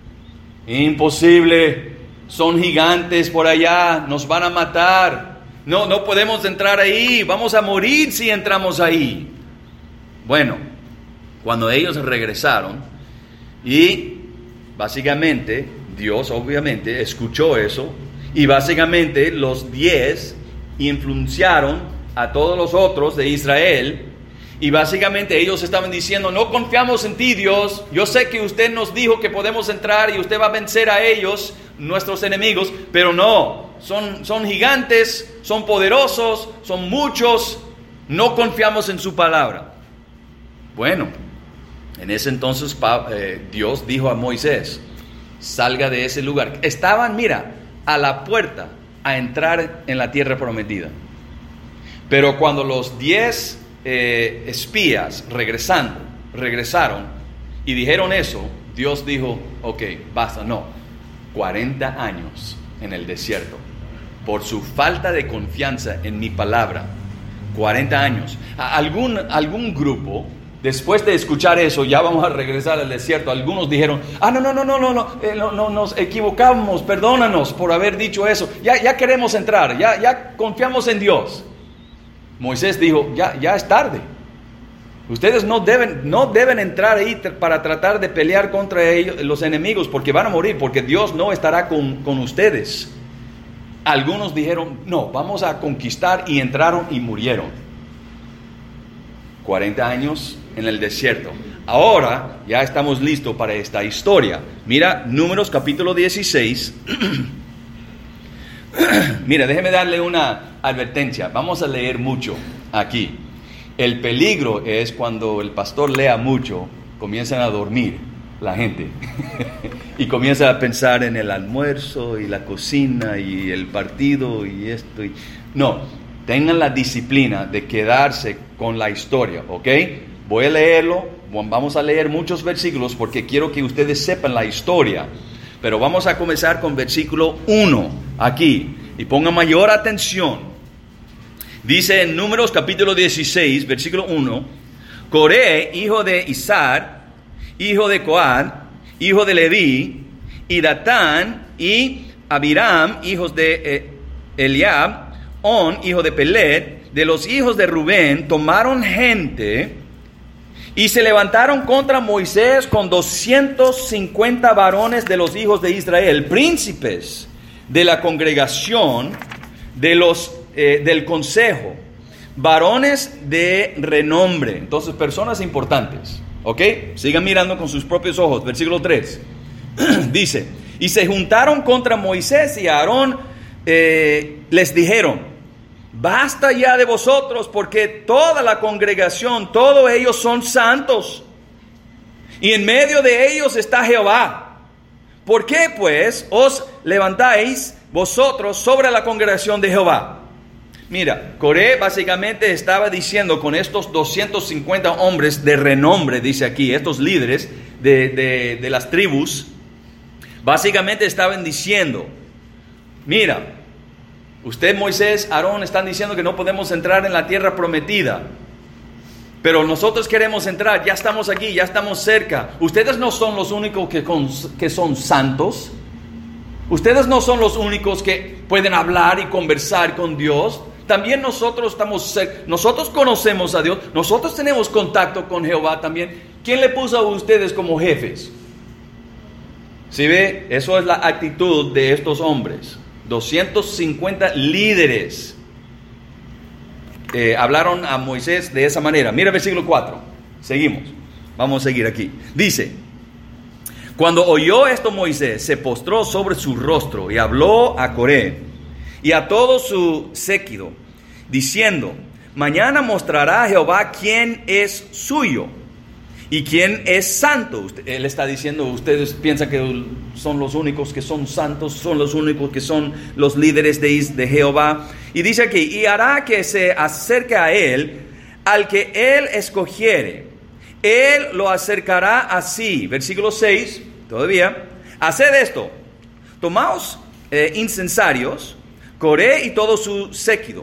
Imposible. Son gigantes por allá, nos van a matar. No, no podemos entrar ahí, vamos a morir si entramos ahí. Bueno, cuando ellos regresaron y básicamente Dios obviamente escuchó eso y básicamente los diez influenciaron a todos los otros de Israel. Y básicamente ellos estaban diciendo, no confiamos en ti, Dios. Yo sé que usted nos dijo que podemos entrar y usted va a vencer a ellos, nuestros enemigos, pero no, son, son gigantes, son poderosos, son muchos, no confiamos en su palabra. Bueno, en ese entonces eh, Dios dijo a Moisés, salga de ese lugar. Estaban, mira, a la puerta a entrar en la tierra prometida. Pero cuando los diez eh, espías regresando, regresaron y dijeron eso, Dios dijo, ok, basta, no. cuarenta años en el desierto, por su falta de confianza en mi palabra. cuarenta años. Algún, algún grupo, después de escuchar eso, ya vamos a regresar al desierto, algunos dijeron, ah, no, no, no, no, no, no, eh, no, no nos equivocamos, perdónanos por haber dicho eso, ya, ya queremos entrar, ya, ya confiamos en Dios. Moisés dijo, ya, ya es tarde. Ustedes no deben, no deben entrar ahí para tratar de pelear contra ellos, los enemigos, porque van a morir, porque Dios no estará con, con ustedes. Algunos dijeron, no, vamos a conquistar, y entraron y murieron. cuarenta años en el desierto. Ahora ya estamos listos para esta historia. Mira, Números capítulo dieciséis. Mira, déjeme darle una advertencia. Vamos a leer mucho aquí. El peligro es cuando el pastor lea mucho, comienzan a dormir la gente y comienza a pensar en el almuerzo y la cocina y el partido y esto. Y... No, tengan la disciplina de quedarse con la historia, ¿ok? Voy a leerlo. Vamos a leer muchos versículos porque quiero que ustedes sepan la historia. Pero vamos a comenzar con versículo uno aquí. Y pongan mayor atención. Dice en Números capítulo dieciséis, versículo uno. Coré, hijo de Izar, hijo de Coat, hijo de Leví, y Datán y Abiram, hijos de eh, Eliab, On, hijo de Pelet, de los hijos de Rubén, tomaron gente... Y se levantaron contra Moisés con doscientos cincuenta varones de los hijos de Israel, príncipes de la congregación, de los, eh, del consejo, varones de renombre. Entonces, personas importantes. ¿Ok? Sigan mirando con sus propios ojos. Versículo tres. Dice, y se juntaron contra Moisés y Aarón, eh, les dijeron, basta ya de vosotros, porque toda la congregación, todos ellos son santos, y en medio de ellos está Jehová. ¿Por qué pues os levantáis vosotros sobre la congregación de Jehová? Mira, Coré básicamente estaba diciendo con estos doscientos cincuenta hombres de renombre, dice aquí, estos líderes de, de, de las tribus, básicamente estaban diciendo, mira, usted, Moisés, Aarón, están diciendo que no podemos entrar en la tierra prometida. Pero nosotros queremos entrar, ya estamos aquí, ya estamos cerca. Ustedes no son los únicos que, con, que son santos. Ustedes no son los únicos que pueden hablar y conversar con Dios. También nosotros estamos cerca. Nosotros conocemos a Dios. Nosotros tenemos contacto con Jehová también. ¿Quién le puso a ustedes como jefes? ¿Sí ve? Eso es la actitud de estos hombres. doscientos cincuenta líderes eh, hablaron a Moisés de esa manera. Mira el versículo cuatro. Seguimos. Vamos a seguir aquí. Dice, cuando oyó esto Moisés, se postró sobre su rostro y habló a Coré y a todo su séquito, diciendo, mañana mostrará Jehová quién es suyo y quién es santo. Usted, él está diciendo, ustedes piensan que son los únicos que son santos, son los únicos que son los líderes de, de Jehová. Y dice aquí, y hará que se acerque a él, al que él escogiere. Él lo acercará así. Versículo seis, todavía. Haced esto, tomaos eh, incensarios, Coré y todo su séquito,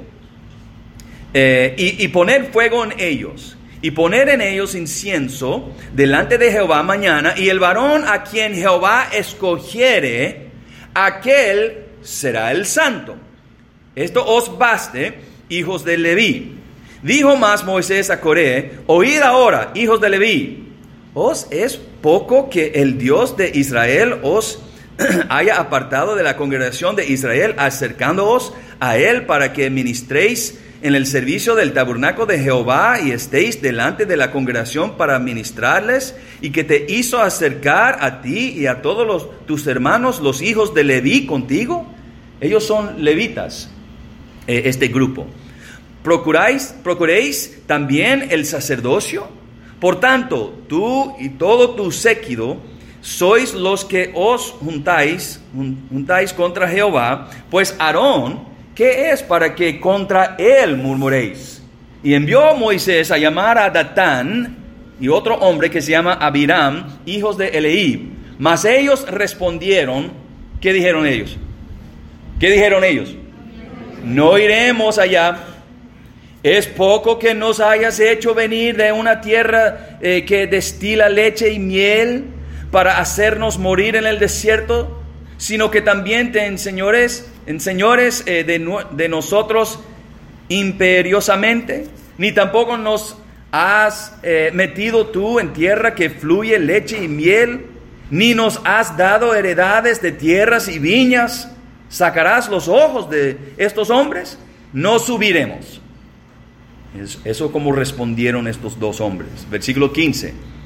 eh, y, y poned fuego en ellos. Y poner en ellos incienso delante de Jehová mañana, y el varón a quien Jehová escogiere, aquel será el santo. Esto os baste, hijos de Leví. Dijo más Moisés a Coré, oíd ahora, hijos de Leví, ¿os es poco que el Dios de Israel os haya apartado de la congregación de Israel, acercándoos a él para que ministréis en el servicio del tabernáculo de Jehová y estéis delante de la congregación para ministrarles, y que te hizo acercar a ti y a todos los, tus hermanos, los hijos de Leví, contigo? Ellos son levitas, eh, este grupo. ¿Procuráis, procuréis también el sacerdocio? Por tanto, tú y todo tu séquito sois los que os juntáis, juntáis contra Jehová, pues Aarón, ¿qué es para que contra él murmuréis? Y envió Moisés a llamar a Datán y otro hombre que se llama Abiram, hijos de Eliab. Mas ellos respondieron, ¿qué dijeron ellos? ¿Qué dijeron ellos? No iremos allá. Es poco que nos hayas hecho venir de una tierra eh, que destila leche y miel para hacernos morir en el desierto, sino que también te enseñores, enseñores eh, de, de nosotros imperiosamente, ni tampoco nos has eh, metido tú en tierra que fluye leche y miel, ni nos has dado heredades de tierras y viñas. ¿Sacarás los ojos de estos hombres? No subiremos. Eso como respondieron estos dos hombres. Versículo quince.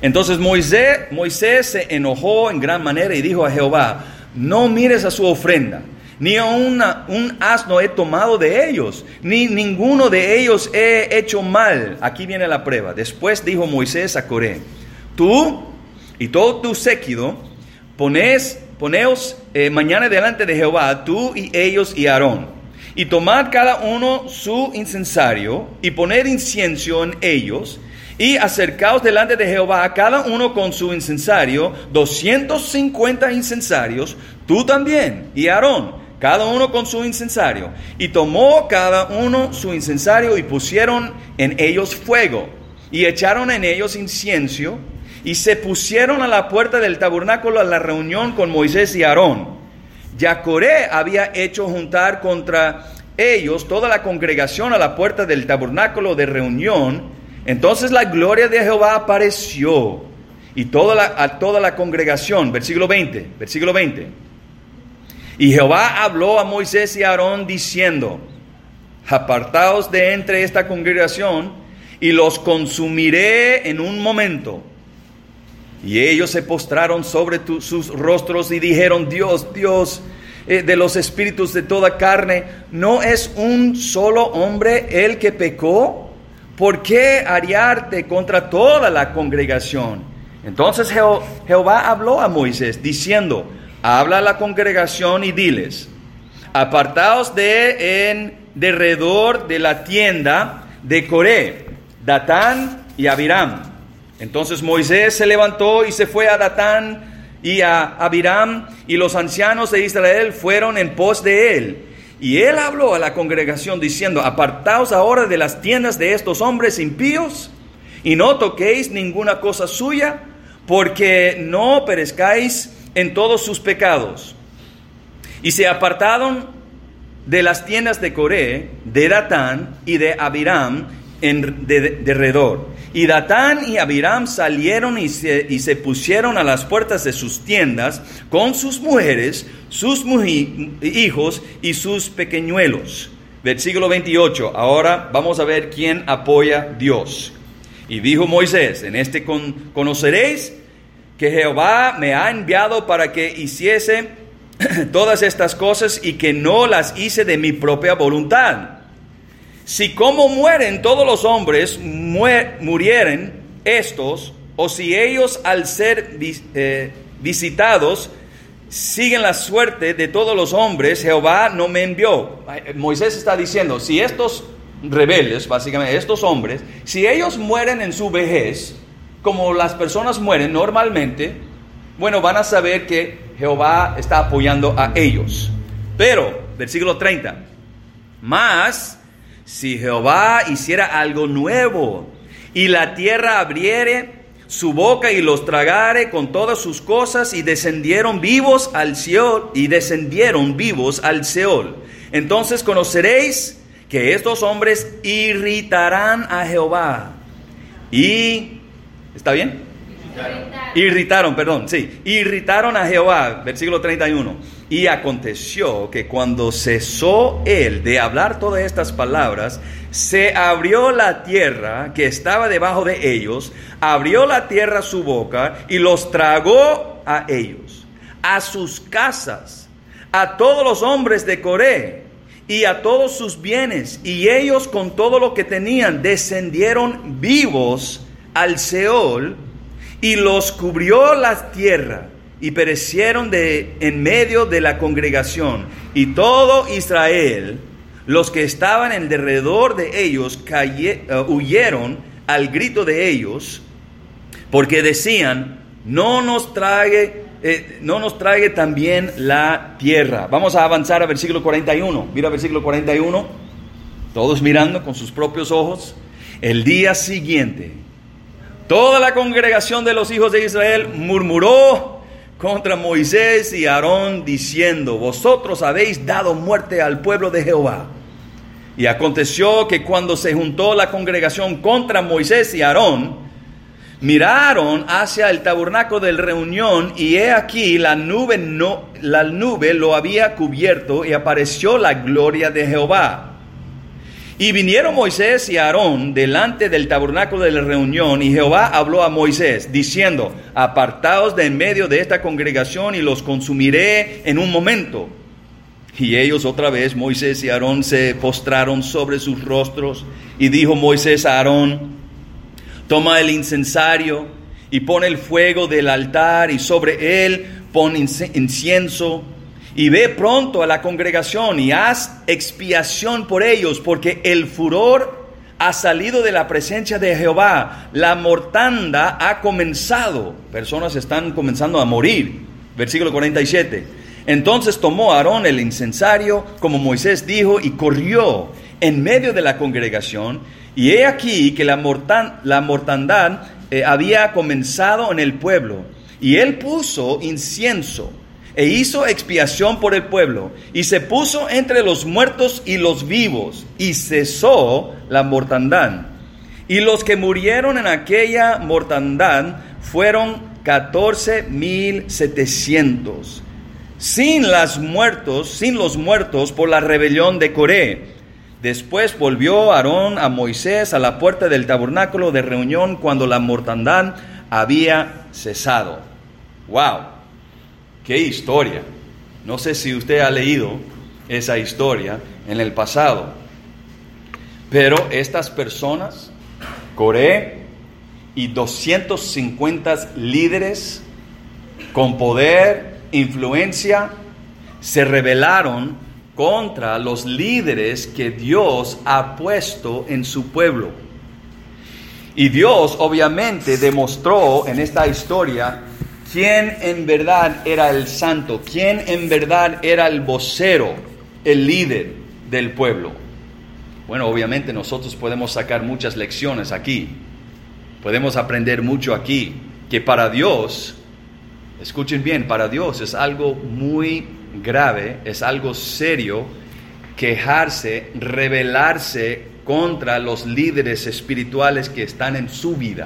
Entonces Moisés, Moisés se enojó en gran manera y dijo a Jehová: no mires a su ofrenda, ni a una, un asno he tomado de ellos, ni ninguno de ellos he hecho mal. Aquí viene la prueba. Después dijo Moisés a Coré: tú y todo tu séquito, ponés, poneos eh, mañana delante de Jehová, tú y ellos y Aarón, y tomad cada uno su incensario, y poned incienso en ellos, y acercaos delante de Jehová, cada uno con su incensario, doscientos cincuenta incensarios, tú también y Aarón, cada uno con su incensario. Y tomó cada uno su incensario y pusieron en ellos fuego, y echaron en ellos incienso, y se pusieron a la puerta del tabernáculo a la reunión con Moisés y Aarón. Ya Coré había hecho juntar contra ellos toda la congregación a la puerta del tabernáculo de reunión. Entonces la gloria de Jehová apareció y toda la, a toda la congregación. Versículo veinte, versículo veinte. Y Jehová habló a Moisés y a Aarón diciendo: apartaos de entre esta congregación y los consumiré en un momento. Y ellos se postraron sobre tu, sus rostros y dijeron: Dios, Dios eh, de los espíritus de toda carne, ¿no es un solo hombre el que pecó? ¿Por qué ariarte contra toda la congregación? Entonces Je- Jehová habló a Moisés diciendo: habla a la congregación y diles: apartaos de en derredor de la tienda de Coré, Datán y Abiram. Entonces Moisés se levantó y se fue a Datán y a Abiram, y los ancianos de Israel fueron en pos de él. Y él habló a la congregación diciendo: apartaos ahora de las tiendas de estos hombres impíos, y no toquéis ninguna cosa suya, porque no perezcáis en todos sus pecados. Y se apartaron de las tiendas de Coré, de Datán y de Abiram en de, de, derredor. Y Datán y Abiram salieron y se, y se pusieron a las puertas de sus tiendas con sus mujeres, sus muji, hijos y sus pequeñuelos. Versículo veintiocho. Ahora vamos a ver quién apoya a Dios. Y dijo Moisés: en este con, conoceréis que Jehová me ha enviado para que hiciese todas estas cosas, y que no las hice de mi propia voluntad. Si como mueren todos los hombres muer, murieren estos, o si ellos al ser vis, eh, visitados siguen la suerte de todos los hombres, Jehová no me envió. Moisés está diciendo: si estos rebeldes, básicamente estos hombres, si ellos mueren en su vejez, como las personas mueren normalmente, bueno, van a saber que Jehová está apoyando a ellos. Pero, versículo treinta, mas si Jehová hiciera algo nuevo, y la tierra abriere su boca y los tragare con todas sus cosas, y descendieron vivos al Seol, y descendieron vivos al Seol, entonces conoceréis que estos hombres irritarán a Jehová. Y, ¿está bien? Irritaron. Irritaron, perdón, sí, irritaron a Jehová, versículo treinta y uno. Y aconteció que cuando cesó él de hablar todas estas palabras, se abrió la tierra que estaba debajo de ellos, abrió la tierra su boca y los tragó a ellos, a sus casas, a todos los hombres de Coré y a todos sus bienes, y ellos con todo lo que tenían descendieron vivos al Seol, y los cubrió la tierra, y perecieron de en medio de la congregación. Y todo Israel, los que estaban en derredor de ellos, caye, uh, huyeron al grito de ellos, porque decían: no nos trague, eh, no nos trague también la tierra. Vamos a avanzar a versículo cuarenta y uno. Mira versículo cuarenta y uno. Todos mirando con sus propios ojos. El día siguiente, toda la congregación de los hijos de Israel murmuró contra Moisés y Aarón, diciendo: vosotros habéis dado muerte al pueblo de Jehová. Y aconteció que cuando se juntó la congregación contra Moisés y Aarón, miraron hacia el tabernáculo de reunión, y he aquí la nube, no, la nube lo había cubierto, y apareció la gloria de Jehová. Y vinieron Moisés y Aarón delante del tabernáculo de la reunión, y Jehová habló a Moisés, diciendo: apartaos de en medio de esta congregación, y los consumiré en un momento. Y ellos otra vez, Moisés y Aarón, se postraron sobre sus rostros, y dijo Moisés a Aarón: toma el incensario, y pon el fuego del altar, y sobre él pon incienso, y ve pronto a la congregación y haz expiación por ellos, porque el furor ha salido de la presencia de Jehová, la mortanda ha comenzado. Personas están comenzando a morir. Versículo cuarenta y siete. Entonces tomó Aarón el incensario, como Moisés dijo, y corrió en medio de la congregación. Y he aquí que la, mortan, la mortandad eh, había comenzado en el pueblo. Y él puso incienso e hizo expiación por el pueblo, y se puso entre los muertos y los vivos, y cesó la mortandad. Y los que murieron en aquella mortandad fueron catorce mil setecientos, sin las muertos, sin los muertos por la rebelión de Coré. Después volvió Aarón a Moisés a la puerta del tabernáculo de reunión cuando la mortandad había cesado. ¡Wow! ¡Qué historia! No sé si usted ha leído esa historia en el pasado, pero estas personas, Coré y doscientos cincuenta líderes con poder, influencia, se rebelaron contra los líderes que Dios ha puesto en su pueblo. Y Dios obviamente demostró en esta historia quién en verdad era el santo, quién en verdad era el vocero, el líder del pueblo. Bueno, obviamente nosotros podemos sacar muchas lecciones aquí. Podemos aprender mucho aquí, que para Dios, escuchen bien, para Dios es algo muy grave, es algo serio, quejarse, rebelarse contra los líderes espirituales que están en su vida.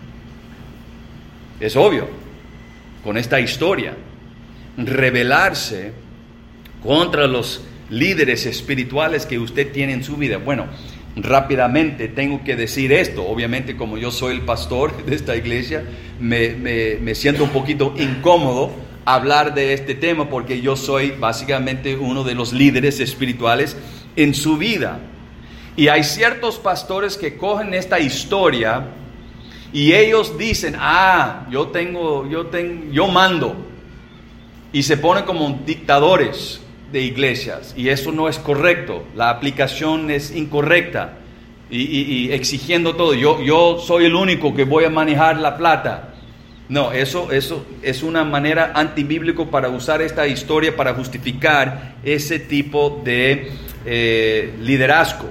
Es obvio. Con esta historia, rebelarse contra los líderes espirituales que usted tiene en su vida. Bueno, rápidamente tengo que decir esto. Obviamente, como yo soy el pastor de esta iglesia, me, me, me siento un poquito incómodo hablar de este tema, porque yo soy básicamente uno de los líderes espirituales en su vida. Y hay ciertos pastores que cogen esta historia y ellos dicen: ah, yo tengo, yo tengo, yo mando. Y se ponen como dictadores de iglesias. Y eso no es correcto. La aplicación es incorrecta. Y, y, y exigiendo todo. Yo, yo soy el único que voy a manejar la plata. No, eso, eso es una manera antibíblica para usar esta historia para justificar ese tipo de eh, liderazgo.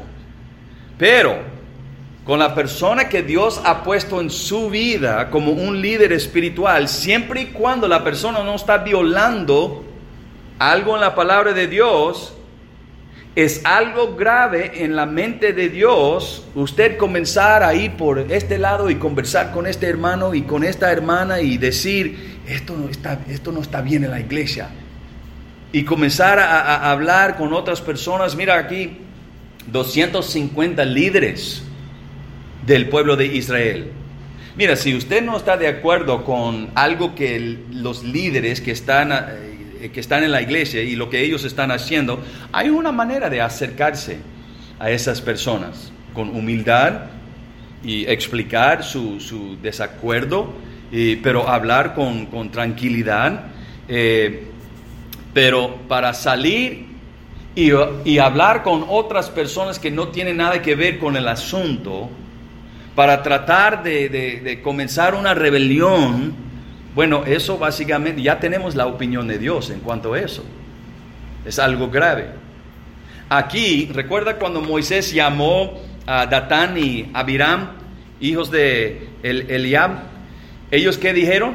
Pero con la persona que Dios ha puesto en su vida como un líder espiritual, siempre y cuando la persona no está violando algo en la palabra de Dios, es algo grave en la mente de Dios, usted comenzar a ir por este lado y conversar con este hermano y con esta hermana y decir: esto no está, esto no está bien en la iglesia. Y comenzar a, a hablar con otras personas. Mira aquí, doscientos cincuenta líderes del pueblo de Israel. Mira, si usted no está de acuerdo con algo que el, los líderes que están, eh, que están en la iglesia y lo que ellos están haciendo, hay una manera de acercarse a esas personas con humildad y explicar su, su desacuerdo, y, pero hablar con, con tranquilidad, eh, pero para salir y, y hablar con otras personas que no tienen nada que ver con el asunto, para tratar de, de, de comenzar una rebelión, bueno, eso básicamente, ya tenemos la opinión de Dios en cuanto a eso. Es algo grave. Aquí, recuerda cuando Moisés llamó a Datán y Abiram, hijos de El, Eliab, ¿ellos qué dijeron?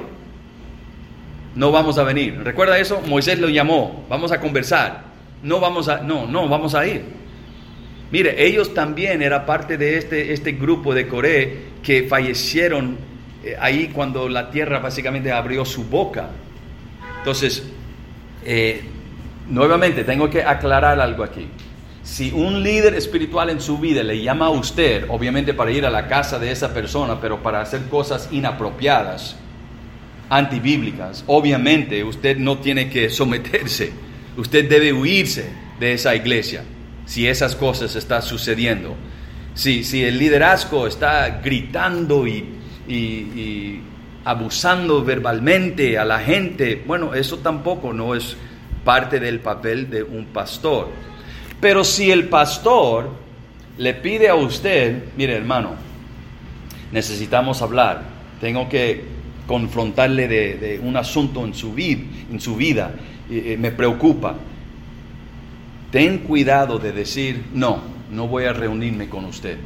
No vamos a venir. ¿Recuerda eso? Moisés los llamó, vamos a conversar. No vamos a, no, no vamos a ir. Mire, ellos también eran parte de este, este grupo de Coré que fallecieron eh, ahí cuando la tierra básicamente abrió su boca. Entonces, eh, nuevamente tengo que aclarar algo aquí. Si un líder espiritual en su vida le llama a usted, obviamente para ir a la casa de esa persona, pero para hacer cosas inapropiadas, antibíblicas, obviamente usted no tiene que someterse. Usted debe huirse de esa iglesia si esas cosas están sucediendo. Si, si el liderazgo está gritando y, y, y abusando verbalmente a la gente, bueno, eso tampoco no es parte del papel de un pastor. Pero si el pastor le pide a usted, mire hermano, necesitamos hablar, tengo que confrontarle de, de un asunto en su, vid, en su vida, eh, me preocupa. Ten cuidado de decir, no, no voy a reunirme con usted.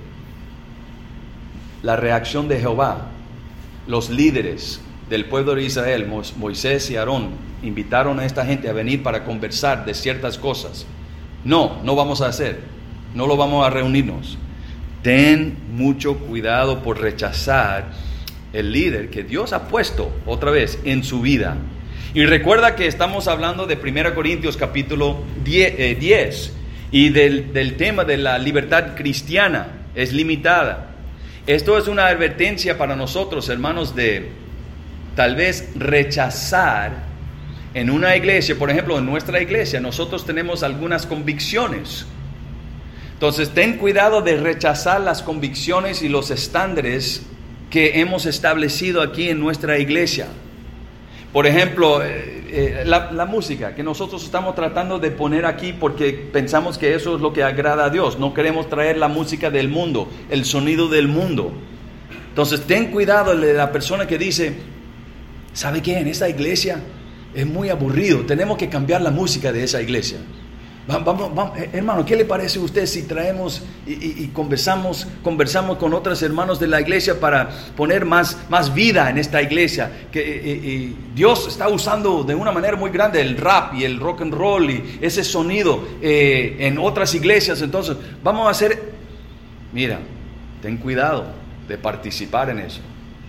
La reacción de Jehová, los líderes del pueblo de Israel, Moisés y Aarón, invitaron a esta gente a venir para conversar de ciertas cosas. No, no vamos a hacer, no lo vamos a reunirnos. Ten mucho cuidado por rechazar el líder que Dios ha puesto otra vez en su vida. Y recuerda que estamos hablando de primera Corintios capítulo diez y del, del tema de la libertad cristiana es limitada. Esto es una advertencia para nosotros, hermanos, de tal vez rechazar en una iglesia. Por ejemplo, en nuestra iglesia nosotros tenemos algunas convicciones. Entonces ten cuidado de rechazar las convicciones y los estándares que hemos establecido aquí en nuestra iglesia. Por ejemplo, eh, eh, la, la música que nosotros estamos tratando de poner aquí porque pensamos que eso es lo que agrada a Dios. No queremos traer la música del mundo, el sonido del mundo. Entonces ten cuidado de la persona que dice, ¿sabe qué? En esta iglesia es muy aburrido, tenemos que cambiar la música de esa iglesia. Vamos, vamos, hermano, ¿qué le parece a usted si traemos y, y, y conversamos, conversamos con otros hermanos de la iglesia para poner más, más vida en esta iglesia? Que y, y Dios está usando de una manera muy grande el rap y el rock and roll y ese sonido eh, en otras iglesias. Entonces, vamos a hacer, mira, ten cuidado de participar en eso.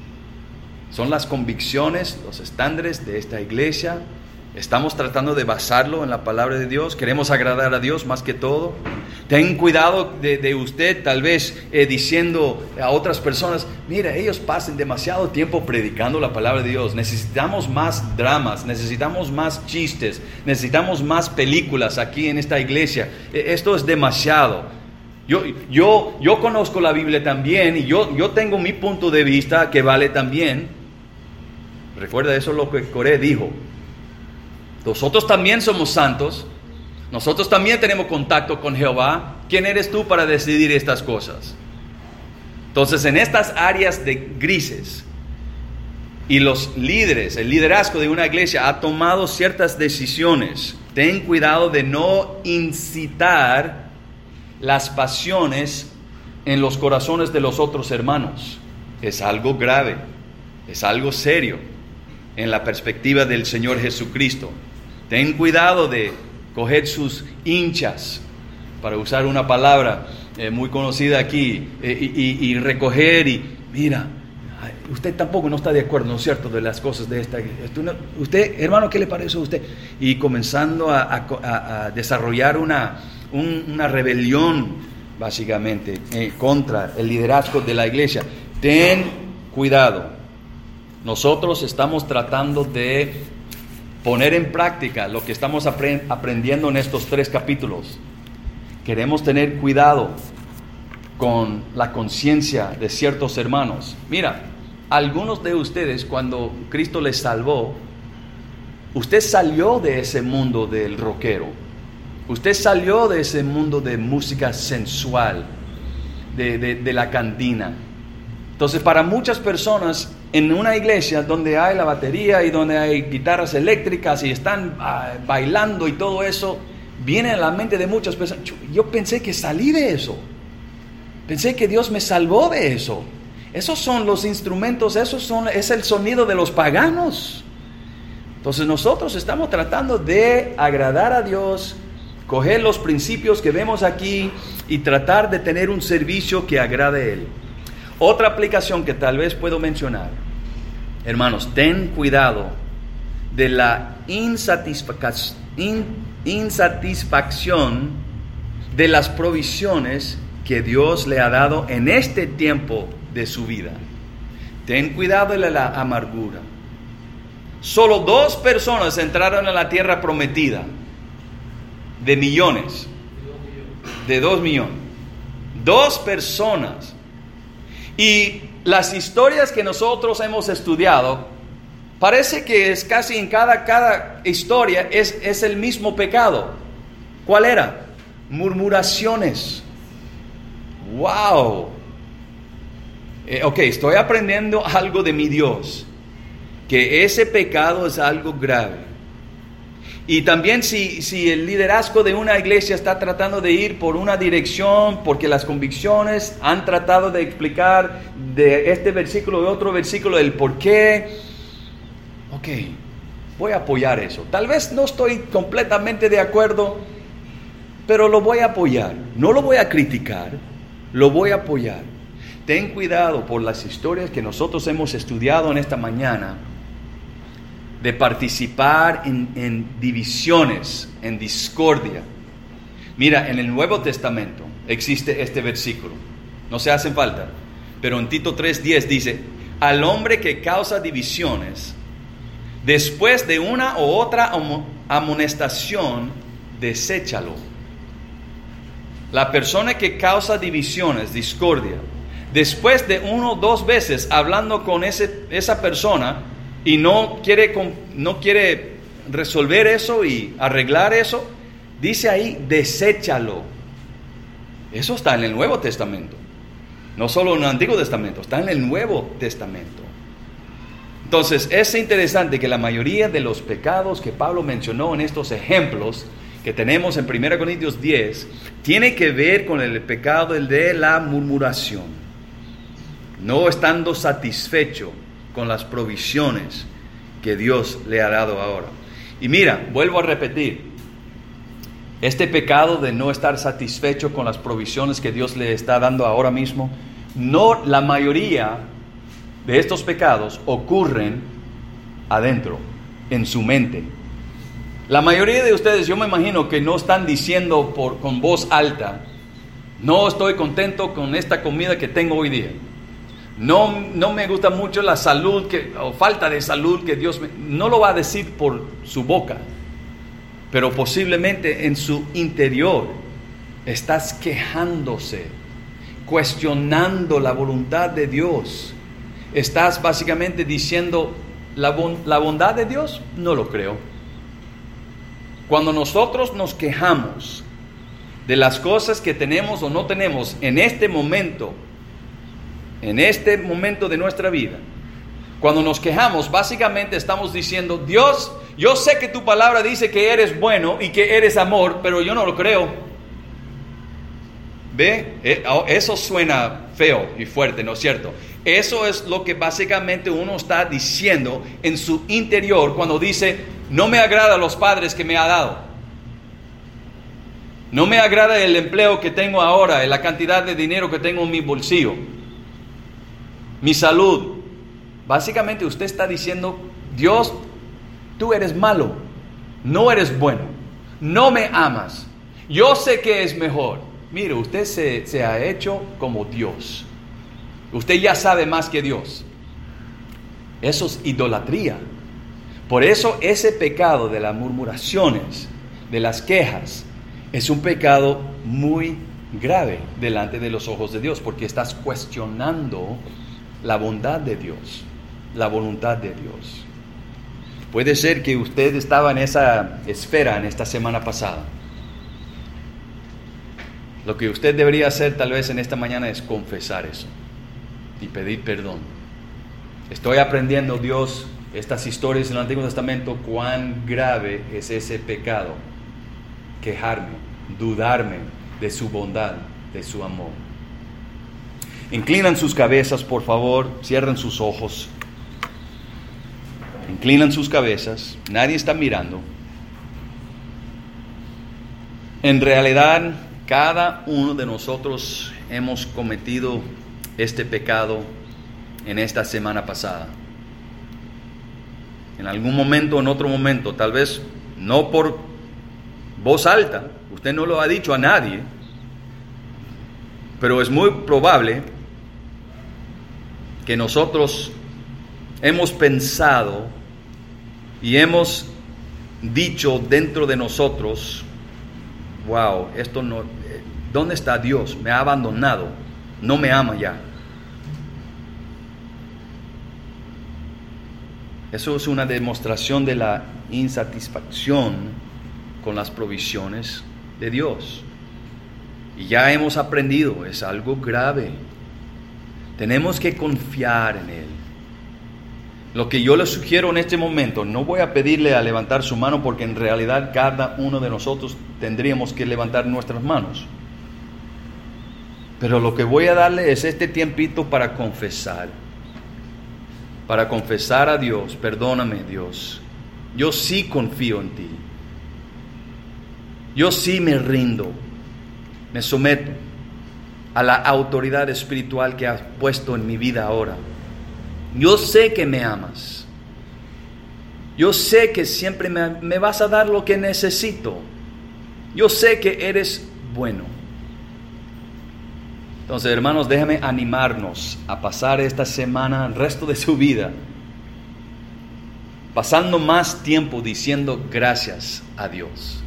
Son las convicciones, los estándares de esta iglesia. Estamos tratando de basarlo en la palabra de Dios. Queremos agradar a Dios más que todo. Ten cuidado de, de usted tal vez eh, diciendo a otras personas, mira, ellos pasan demasiado tiempo predicando la palabra de Dios. Necesitamos más dramas, necesitamos más chistes, necesitamos más películas aquí en esta iglesia. Eh, esto es demasiado. Yo, yo, yo conozco la Biblia también y yo, yo tengo mi punto de vista que vale también. Recuerda, eso es lo que Coré dijo. Nosotros también somos santos, nosotros también tenemos contacto con Jehová. ¿Quién eres tú para decidir estas cosas? Entonces, en estas áreas de grises, y los líderes, el liderazgo de una iglesia ha tomado ciertas decisiones, ten cuidado de no incitar las pasiones en los corazones de los otros hermanos. Es algo grave, es algo serio en la perspectiva del Señor Jesucristo. Ten cuidado de coger sus hinchas, para usar una palabra eh, muy conocida aquí, eh, y, y, y recoger y, mira, usted tampoco no está de acuerdo, ¿no es cierto?, de las cosas de esta. Usted, hermano, ¿qué le parece a usted? Y comenzando a, a, a desarrollar una, un, una rebelión, básicamente, eh, contra el liderazgo de la iglesia. Ten cuidado. Nosotros estamos tratando de poner en práctica lo que estamos aprend- aprendiendo en estos tres capítulos. Queremos tener cuidado con la conciencia de ciertos hermanos. Mira, algunos de ustedes, cuando Cristo les salvó, usted salió de ese mundo del rockero. Usted salió de ese mundo de música sensual, de, de, de la cantina. Entonces, para muchas personas, en una iglesia donde hay la batería y donde hay guitarras eléctricas y están uh, bailando y todo eso, viene a la mente de muchas personas, yo pensé que salí de eso. Pensé que Dios me salvó de eso. Esos son los instrumentos, esos son, es el sonido de los paganos. Entonces nosotros estamos tratando de agradar a Dios, coger los principios que vemos aquí y tratar de tener un servicio que agrade a Él. Otra aplicación que tal vez puedo mencionar, hermanos, ten cuidado de la insatisfac- in- insatisfacción de las provisiones que Dios le ha dado en este tiempo de su vida. Ten cuidado de la amargura. Solo dos personas entraron a la tierra prometida, de millones, de dos millones. Dos personas. Y las historias que nosotros hemos estudiado, parece que es casi en cada, cada historia es, es el mismo pecado. ¿Cuál era? Murmuraciones. ¡Wow! Eh, ok, estoy aprendiendo algo de mi Dios, que ese pecado es algo grave. Y también si, si el liderazgo de una iglesia está tratando de ir por una dirección, porque las convicciones han tratado de explicar de este versículo, de otro versículo, el por qué, ok, voy a apoyar eso. Tal vez no estoy completamente de acuerdo, pero lo voy a apoyar. No lo voy a criticar, lo voy a apoyar. Ten cuidado por las historias que nosotros hemos estudiado en esta mañana, de participar en, en divisiones, en discordia. Mira, en el Nuevo Testamento existe este versículo, no se hacen falta, pero en Tito tres diez dice: al hombre que causa divisiones, después de una u otra amonestación, deséchalo. La persona que causa divisiones, discordia, después de uno o dos veces hablando con ese, esa persona, y no quiere, no quiere resolver eso y arreglar eso, dice ahí, deséchalo. Eso está en el Nuevo Testamento. No solo en el Antiguo Testamento, está en el Nuevo Testamento. Entonces, es interesante que la mayoría de los pecados que Pablo mencionó en estos ejemplos que tenemos en primera Corintios diez, tiene que ver con el pecado de la murmuración. No estando satisfecho con las provisiones que Dios le ha dado ahora. Y mira, vuelvo a repetir, este pecado de no estar satisfecho con las provisiones que Dios le está dando ahora mismo, no, la mayoría de estos pecados ocurren adentro, en su mente. La mayoría de ustedes, yo me imagino que no están diciendo por, con voz alta: no estoy contento con esta comida que tengo hoy día. No, no me gusta mucho la salud que, o falta de salud que Dios me... No lo va a decir por su boca, pero posiblemente en su interior estás quejándose, cuestionando la voluntad de Dios. Estás básicamente diciendo: ¿la, bon- la bondad de Dios? No lo creo. Cuando nosotros nos quejamos de las cosas que tenemos o no tenemos en este momento, en este momento de nuestra vida, cuando nos quejamos, básicamente estamos diciendo: Dios, yo sé que tu palabra dice que eres bueno y que eres amor, pero yo no lo creo. ¿Ve? Eso suena feo y fuerte, ¿no es cierto? Eso es lo que básicamente uno está diciendo en su interior cuando dice: no me agrada los padres que me ha dado. No me agrada el empleo que tengo ahora, la cantidad de dinero que tengo en mi bolsillo, mi salud. Básicamente usted está diciendo: Dios, tú eres malo, no eres bueno, no me amas, yo sé que es mejor. Mire, usted se, se ha hecho como Dios. Usted ya sabe más que Dios. Eso es idolatría. Por eso ese pecado de las murmuraciones, de las quejas, es un pecado muy grave delante de los ojos de Dios, porque estás cuestionando la bondad de Dios, la voluntad de Dios. Puede ser que usted estaba en esa esfera en esta semana pasada. Lo que usted debería hacer tal vez en esta mañana es confesar eso y pedir perdón. Estoy aprendiendo, Dios, estas historias en el Antiguo Testamento, cuán grave es ese pecado. Quejarme, dudarme de su bondad, de su amor. Inclinan sus cabezas, por favor, cierren sus ojos. Inclinan sus cabezas, nadie está mirando. En realidad, cada uno de nosotros hemos cometido este pecado en esta semana pasada. En algún momento, en otro momento, tal vez no por voz alta, usted no lo ha dicho a nadie, Pero es muy probable que nosotros hemos pensado y hemos dicho dentro de nosotros, wow, esto no, ¿dónde está Dios? Me ha abandonado, no me ama ya. Eso es una demostración de la insatisfacción con las provisiones de Dios. Y ya hemos aprendido, es algo grave. Tenemos que confiar en Él. Lo que yo le sugiero en este momento, no voy a pedirle a levantar su mano porque en realidad cada uno de nosotros tendríamos que levantar nuestras manos. Pero lo que voy a darle es este tiempito para confesar. Para confesar a Dios, perdóname Dios, yo sí confío en ti. Yo sí me rindo, me someto a la autoridad espiritual que has puesto en mi vida ahora. Yo sé que me amas. Yo sé que siempre me, me vas a dar lo que necesito. Yo sé que eres bueno. Entonces, hermanos, déjame animarnos a pasar esta semana, el resto de su vida, pasando más tiempo diciendo gracias a Dios.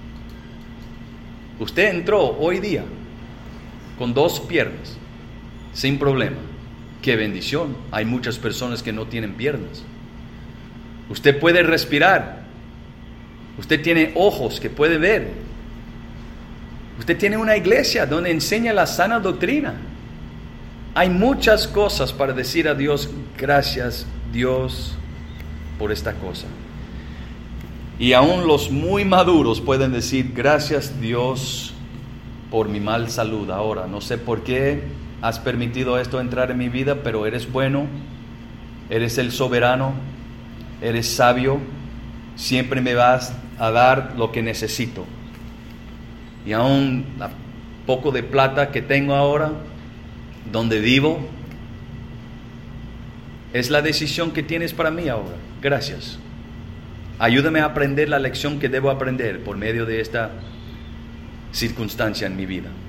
Usted entró hoy día con dos piernas, sin problema. ¡Qué bendición! Hay muchas personas que no tienen piernas. Usted puede respirar. Usted tiene ojos que puede ver. Usted tiene una iglesia donde enseña la sana doctrina. Hay muchas cosas para decir a Dios, gracias Dios por esta cosa. Y aún los muy maduros pueden decir, gracias Dios por mi mal salud ahora. No sé por qué has permitido esto entrar en mi vida, pero eres bueno, eres el soberano, eres sabio, siempre me vas a dar lo que necesito. Y aún la poco de plata que tengo ahora, donde vivo, es la decisión que tienes para mí ahora. Gracias. Ayúdame a aprender la lección que debo aprender por medio de esta circunstancia en mi vida.